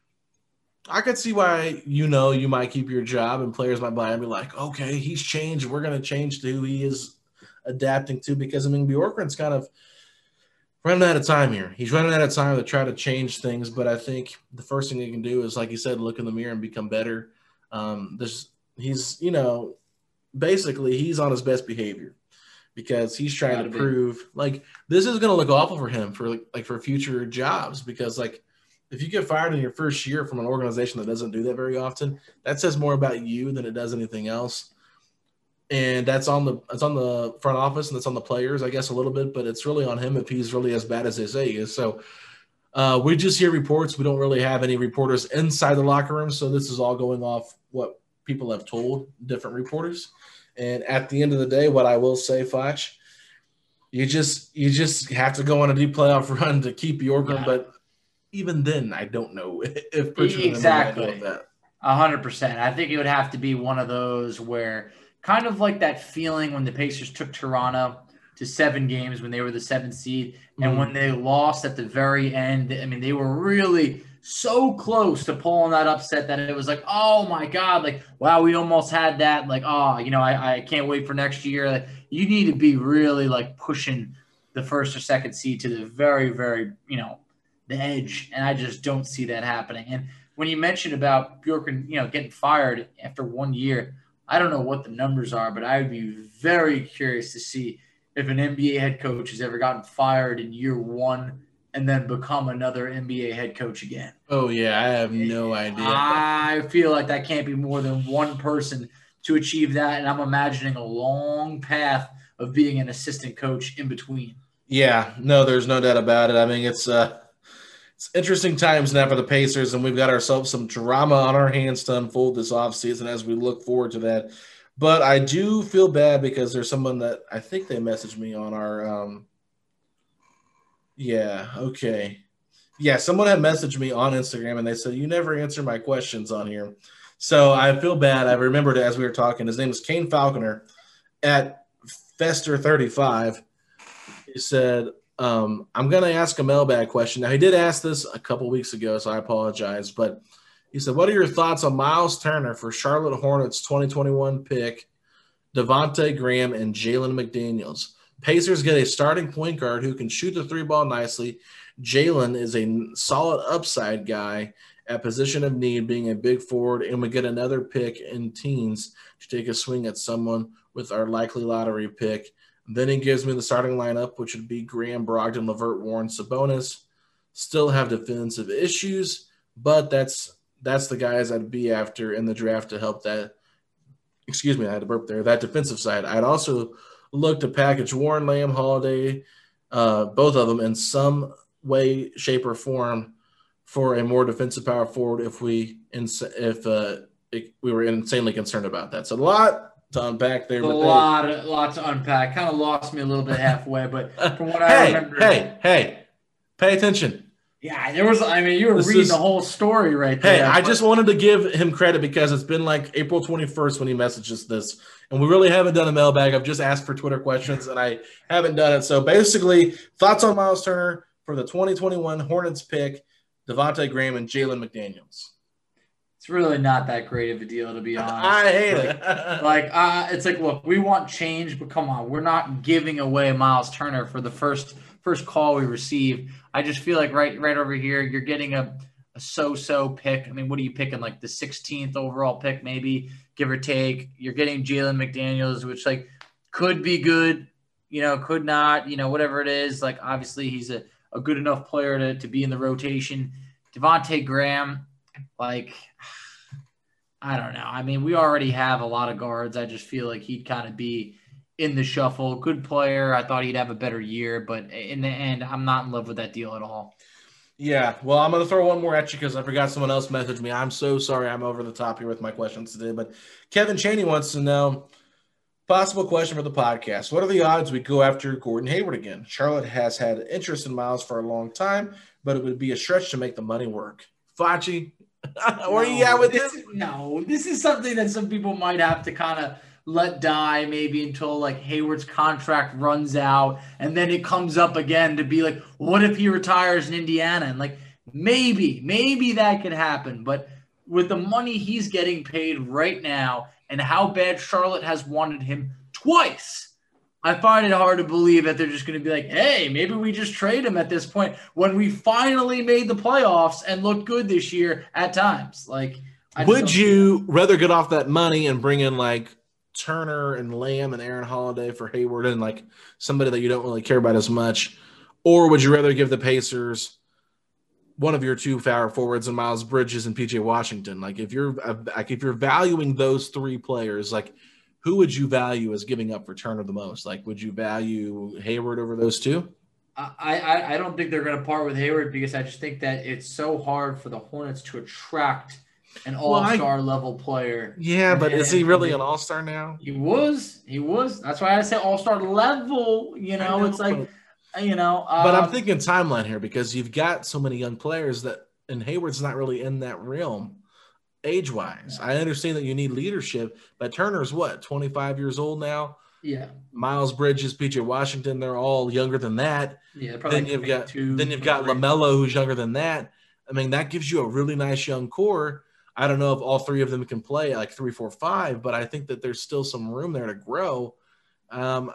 I could see why, you know, you might keep your job and players might buy and be like, okay, he's changed. We're going to change to who he is adapting to, because I mean, Bjorkgren's kind of running out of time here. He's running out of time to try to change things, but I think the first thing he can do is, like you said, look in the mirror and become better. Um, there's, he's, you know, basically he's on his best behavior because he's trying Gotta to be. prove like this is going to look awful for him for like, like for future jobs, because like if you get fired in your first year from an organization that doesn't do that very often, that says more about you than it does anything else. And that's on the it's on the front office and it's on the players, I guess, a little bit, but it's really on him if he's really as bad as they say he is. So uh, we just hear reports. We don't really have any reporters inside the locker room, so this is all going off what people have told different reporters. And at the end of the day, what I will say, Foch, you just you just have to go on a deep playoff run to keep Bjorkgren, yeah. But even then, I don't know if Pritchard exactly would that. A hundred percent. I think it would have to be one of those where. Kind of like that feeling when the Pacers took Toronto to seven games when they were the seventh seed. And mm-hmm. when they lost at the very end, I mean, they were really so close to pulling that upset that it was like, oh, my God, like, wow, we almost had that. Like, oh, you know, I, I can't wait for next year. Like, you need to be really, like, pushing the first or second seed to the very, very, you know, the edge. And I just don't see that happening. And when you mentioned about Bjorkgren, you know, getting fired after one year, I don't know what the numbers are, but I would be very curious to see if an N B A head coach has ever gotten fired in year one and then become another N B A head coach again. Oh, yeah, I have no idea. I feel like that can't be more than one person to achieve that, and I'm imagining a long path of being an assistant coach in between. Yeah, no, there's no doubt about it. I mean, it's uh, it's interesting times now for the Pacers, and we've got ourselves some drama on our hands to unfold this offseason as we look forward to that. But I do feel bad because there's someone that I think they messaged me on our um, – yeah, okay. Yeah, someone had messaged me on Instagram, and they said, you never answer my questions on here. So I feel bad. I remembered it as we were talking. His name is Kane Falconer at Fester thirty-five. He said, um, I'm going to ask a mailbag question. Now, he did ask this a couple weeks ago, so I apologize. But he said, what are your thoughts on Miles Turner for Charlotte Hornets twenty twenty-one pick, Devontae Graham, and Jalen McDaniels? Pacers get a starting point guard who can shoot the three ball nicely. Jalen is a solid upside guy at position of need, being a big forward, and we get another pick in teens to take a swing at someone with our likely lottery pick. Then he gives me the starting lineup, which would be Graham, Brogdon, LeVert, Warren, Sabonis. Still have defensive issues, but that's that's the guys I'd be after in the draft to help that. Excuse me, I had to burp there. That defensive side. I'd also look to package Warren, Lamb, Holiday, uh, both of them in some way, shape, or form for a more defensive power forward if we if uh, it, we were insanely concerned about that. So a lot to unpack there. A but lot, a lot to unpack. Kind of lost me a little bit halfway, but from what I hey, remember, hey, hey, pay attention. Yeah, there was. I mean, you were This reading is, the whole story right there. Hey, I but, just wanted to give him credit because it's been like April twenty-first when he messages this, and we really haven't done a mailbag. I've just asked for Twitter questions, and I haven't done it. So basically, thoughts on Miles Turner for the twenty twenty-one Hornets pick, Devontae Graham, and Jalen McDaniels. It's really not that great of a deal, to be honest. I hate like, it. like, uh, it's like, look, we want change, but come on, we're not giving away Miles Turner for the first first call we receive. I just feel like right right over here, you're getting a, a so-so pick. I mean, what are you picking? Like the sixteenth overall pick, maybe, give or take. You're getting Jalen McDaniels, which like could be good, you know, could not, you know, whatever it is. Like obviously he's a, a good enough player to, to be in the rotation. Devontae Graham, like, I don't know. I mean, we already have a lot of guards. I just feel like he'd kind of be in the shuffle. Good player. I thought he'd have a better year, but in the end, I'm not in love with that deal at all. Yeah, well, I'm going to throw one more at you because I forgot someone else messaged me. I'm so sorry I'm over the top here with my questions today, but Kevin Chaney wants to know, possible question for the podcast. What are the odds we go after Gordon Hayward again? Charlotte has had interest in Miles for a long time, but it would be a stretch to make the money work. Facci, where are you at with this? this? No, this is something that some people might have to kind of let die maybe until like Hayward's contract runs out, and then it comes up again to be like, what if he retires in Indiana? And like maybe, maybe that could happen. But with the money he's getting paid right now and how bad Charlotte has wanted him twice, I find it hard to believe that they're just going to be like, hey, maybe we just trade him at this point when we finally made the playoffs and looked good this year at times. Like, I would you rather get off that money and bring in like Turner and Lamb and Aaron Holiday for Hayward and like somebody that you don't really care about as much? Or would you rather give the Pacers one of your two power forwards and Miles Bridges and P J Washington? Like if you're like if you're valuing those three players, like who would you value as giving up for Turner the most? Like, would you value Hayward over those two? I, I, I don't think they're going to part with Hayward because I just think that it's so hard for the Hornets to attract an all-star well, I, level player. Yeah, but and, is he really an all-star now? He was. He was. That's why I say all-star level. You know, know it's like, but, you know. Um, but I'm thinking timeline here because you've got so many young players that, and Hayward's not really in that realm. Age-wise, I understand that you need leadership, but Turner's what, twenty-five years old now? Yeah. Miles Bridges, P J Washington, they're all younger than that. Yeah, probably. Then you've got then you've got LaMelo, who's younger than that. I mean, that gives you a really nice young core. I don't know if all three of them can play like three, four, five, but I think that there's still some room there to grow. Um,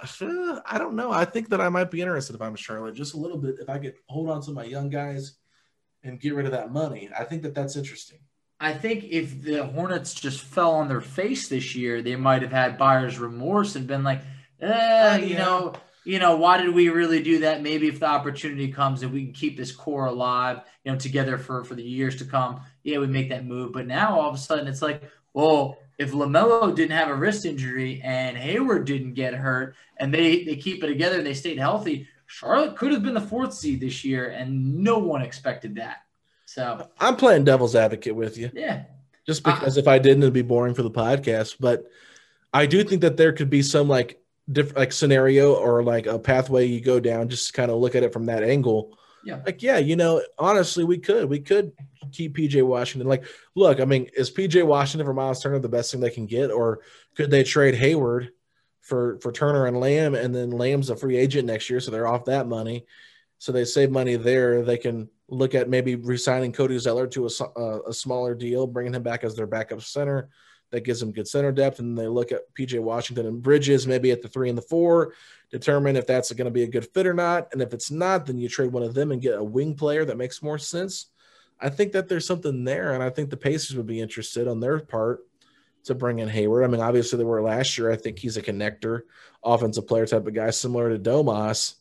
I don't know. I think that I might be interested if I'm Charlotte, just a little bit. If I could hold on to my young guys and get rid of that money, I think that that's interesting. I think if the Hornets just fell on their face this year, they might have had buyer's remorse and been like, eh, uh, you yeah. know, you know, why did we really do that? Maybe if the opportunity comes and we can keep this core alive, you know, together for, for the years to come, yeah, we make that move. But now all of a sudden it's like, well, if LaMelo didn't have a wrist injury and Hayward didn't get hurt and they, they keep it together and they stayed healthy, Charlotte could have been the fourth seed this year, and no one expected that. So I'm playing devil's advocate with you. Yeah. Just because uh, if I didn't, it'd be boring for the podcast. But I do think that there could be some like different like scenario or like a pathway you go down, just kind of look at it from that angle. Yeah. Like, yeah, you know, honestly, we could. We could keep P J Washington. Like, look, I mean, is P J Washington for Miles Turner the best thing they can get? Or could they trade Hayward for, for Turner and Lamb, and then Lamb's a free agent next year, so they're off that money. So they save money there. They can look at maybe re-signing Cody Zeller to a, a, a smaller deal, bringing him back as their backup center. That gives them good center depth. And they look at P J Washington and Bridges maybe at the three and the four, determine if that's going to be a good fit or not. And if it's not, then you trade one of them and get a wing player that makes more sense. I think that there's something there, and I think the Pacers would be interested on their part to bring in Hayward. I mean, obviously they were last year. I think he's a connector, offensive player type of guy, similar to Domas.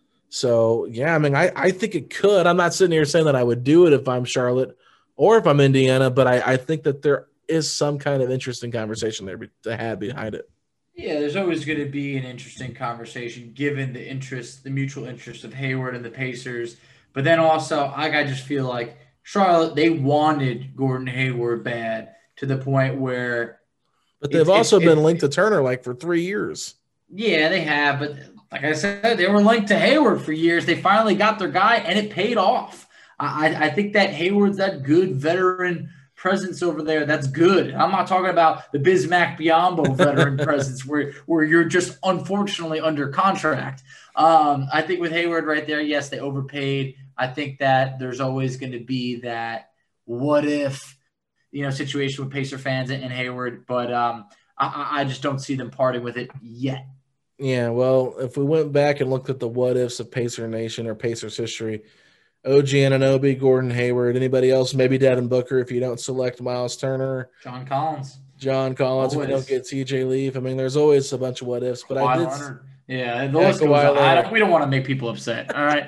So, yeah, I mean, I, I think it could. I'm not sitting here saying that I would do it if I'm Charlotte or if I'm Indiana, but I, I think that there is some kind of interesting conversation there to have behind it. Yeah, there's always going to be an interesting conversation given the interest, the mutual interest of Hayward and the Pacers. But then also, like, I just feel like Charlotte, they wanted Gordon Hayward bad to the point where – But they've also been linked to Turner like for three years. Yeah, they have, but – like I said, they were linked to Hayward for years. They finally got their guy, and it paid off. I, I think that Hayward's that good veteran presence over there. That's good. I'm not talking about the Bismack Biyombo veteran presence where, where you're just unfortunately under contract. Um, I think with Hayward right there, yes, they overpaid. I think that there's always going to be that what if, you know, situation with Pacer fans and, and Hayward, but um, I, I just don't see them parting with it yet. Yeah, well, if we went back and looked at the what-ifs of Pacer Nation or Pacers history, O G Anunoby, Gordon Hayward, anybody else, maybe Devin Booker if you don't select Miles Turner. John Collins. John Collins always. If you don't get T J Leaf. I mean, there's always a bunch of what-ifs. But Kawhi I did Leonard. Yeah, the list goes on. I don't, we don't want to make people upset, all right?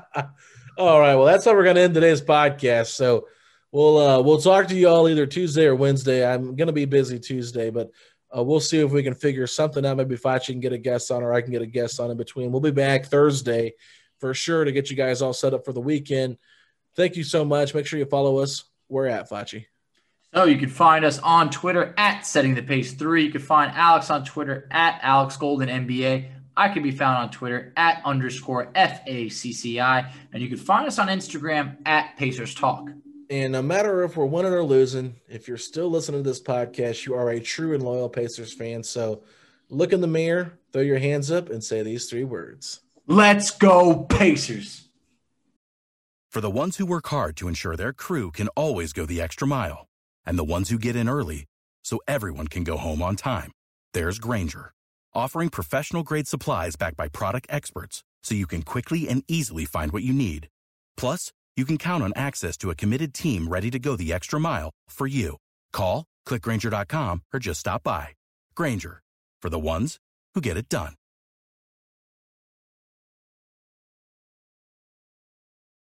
All right, well, that's how we're going to end today's podcast. So we'll uh, we'll talk to you all either Tuesday or Wednesday. I'm going to be busy Tuesday, but – Uh, we'll see if we can figure something out. Maybe Facci can get a guest on, or I can get a guest on in between. We'll be back Thursday for sure to get you guys all set up for the weekend. Thank you so much. Make sure you follow us. We're at Facci. So you can find us on Twitter at Setting the Pace three. You can find Alex on Twitter at Alex Golden N B A. I can be found on Twitter at underscore F A C C I. And you can find us on Instagram at Pacers Talk. And no matter if we're winning or losing, if you're still listening to this podcast, you are a true and loyal Pacers fan. So look in the mirror, throw your hands up, and say these three words. Let's go, Pacers. For the ones who work hard to ensure their crew can always go the extra mile, and the ones who get in early so everyone can go home on time, there's Grainger, offering professional-grade supplies backed by product experts so you can quickly and easily find what you need. Plus, you can count on access to a committed team ready to go the extra mile for you. Call, click Grainger dot com, or just stop by. Grainger, for the ones who get it done.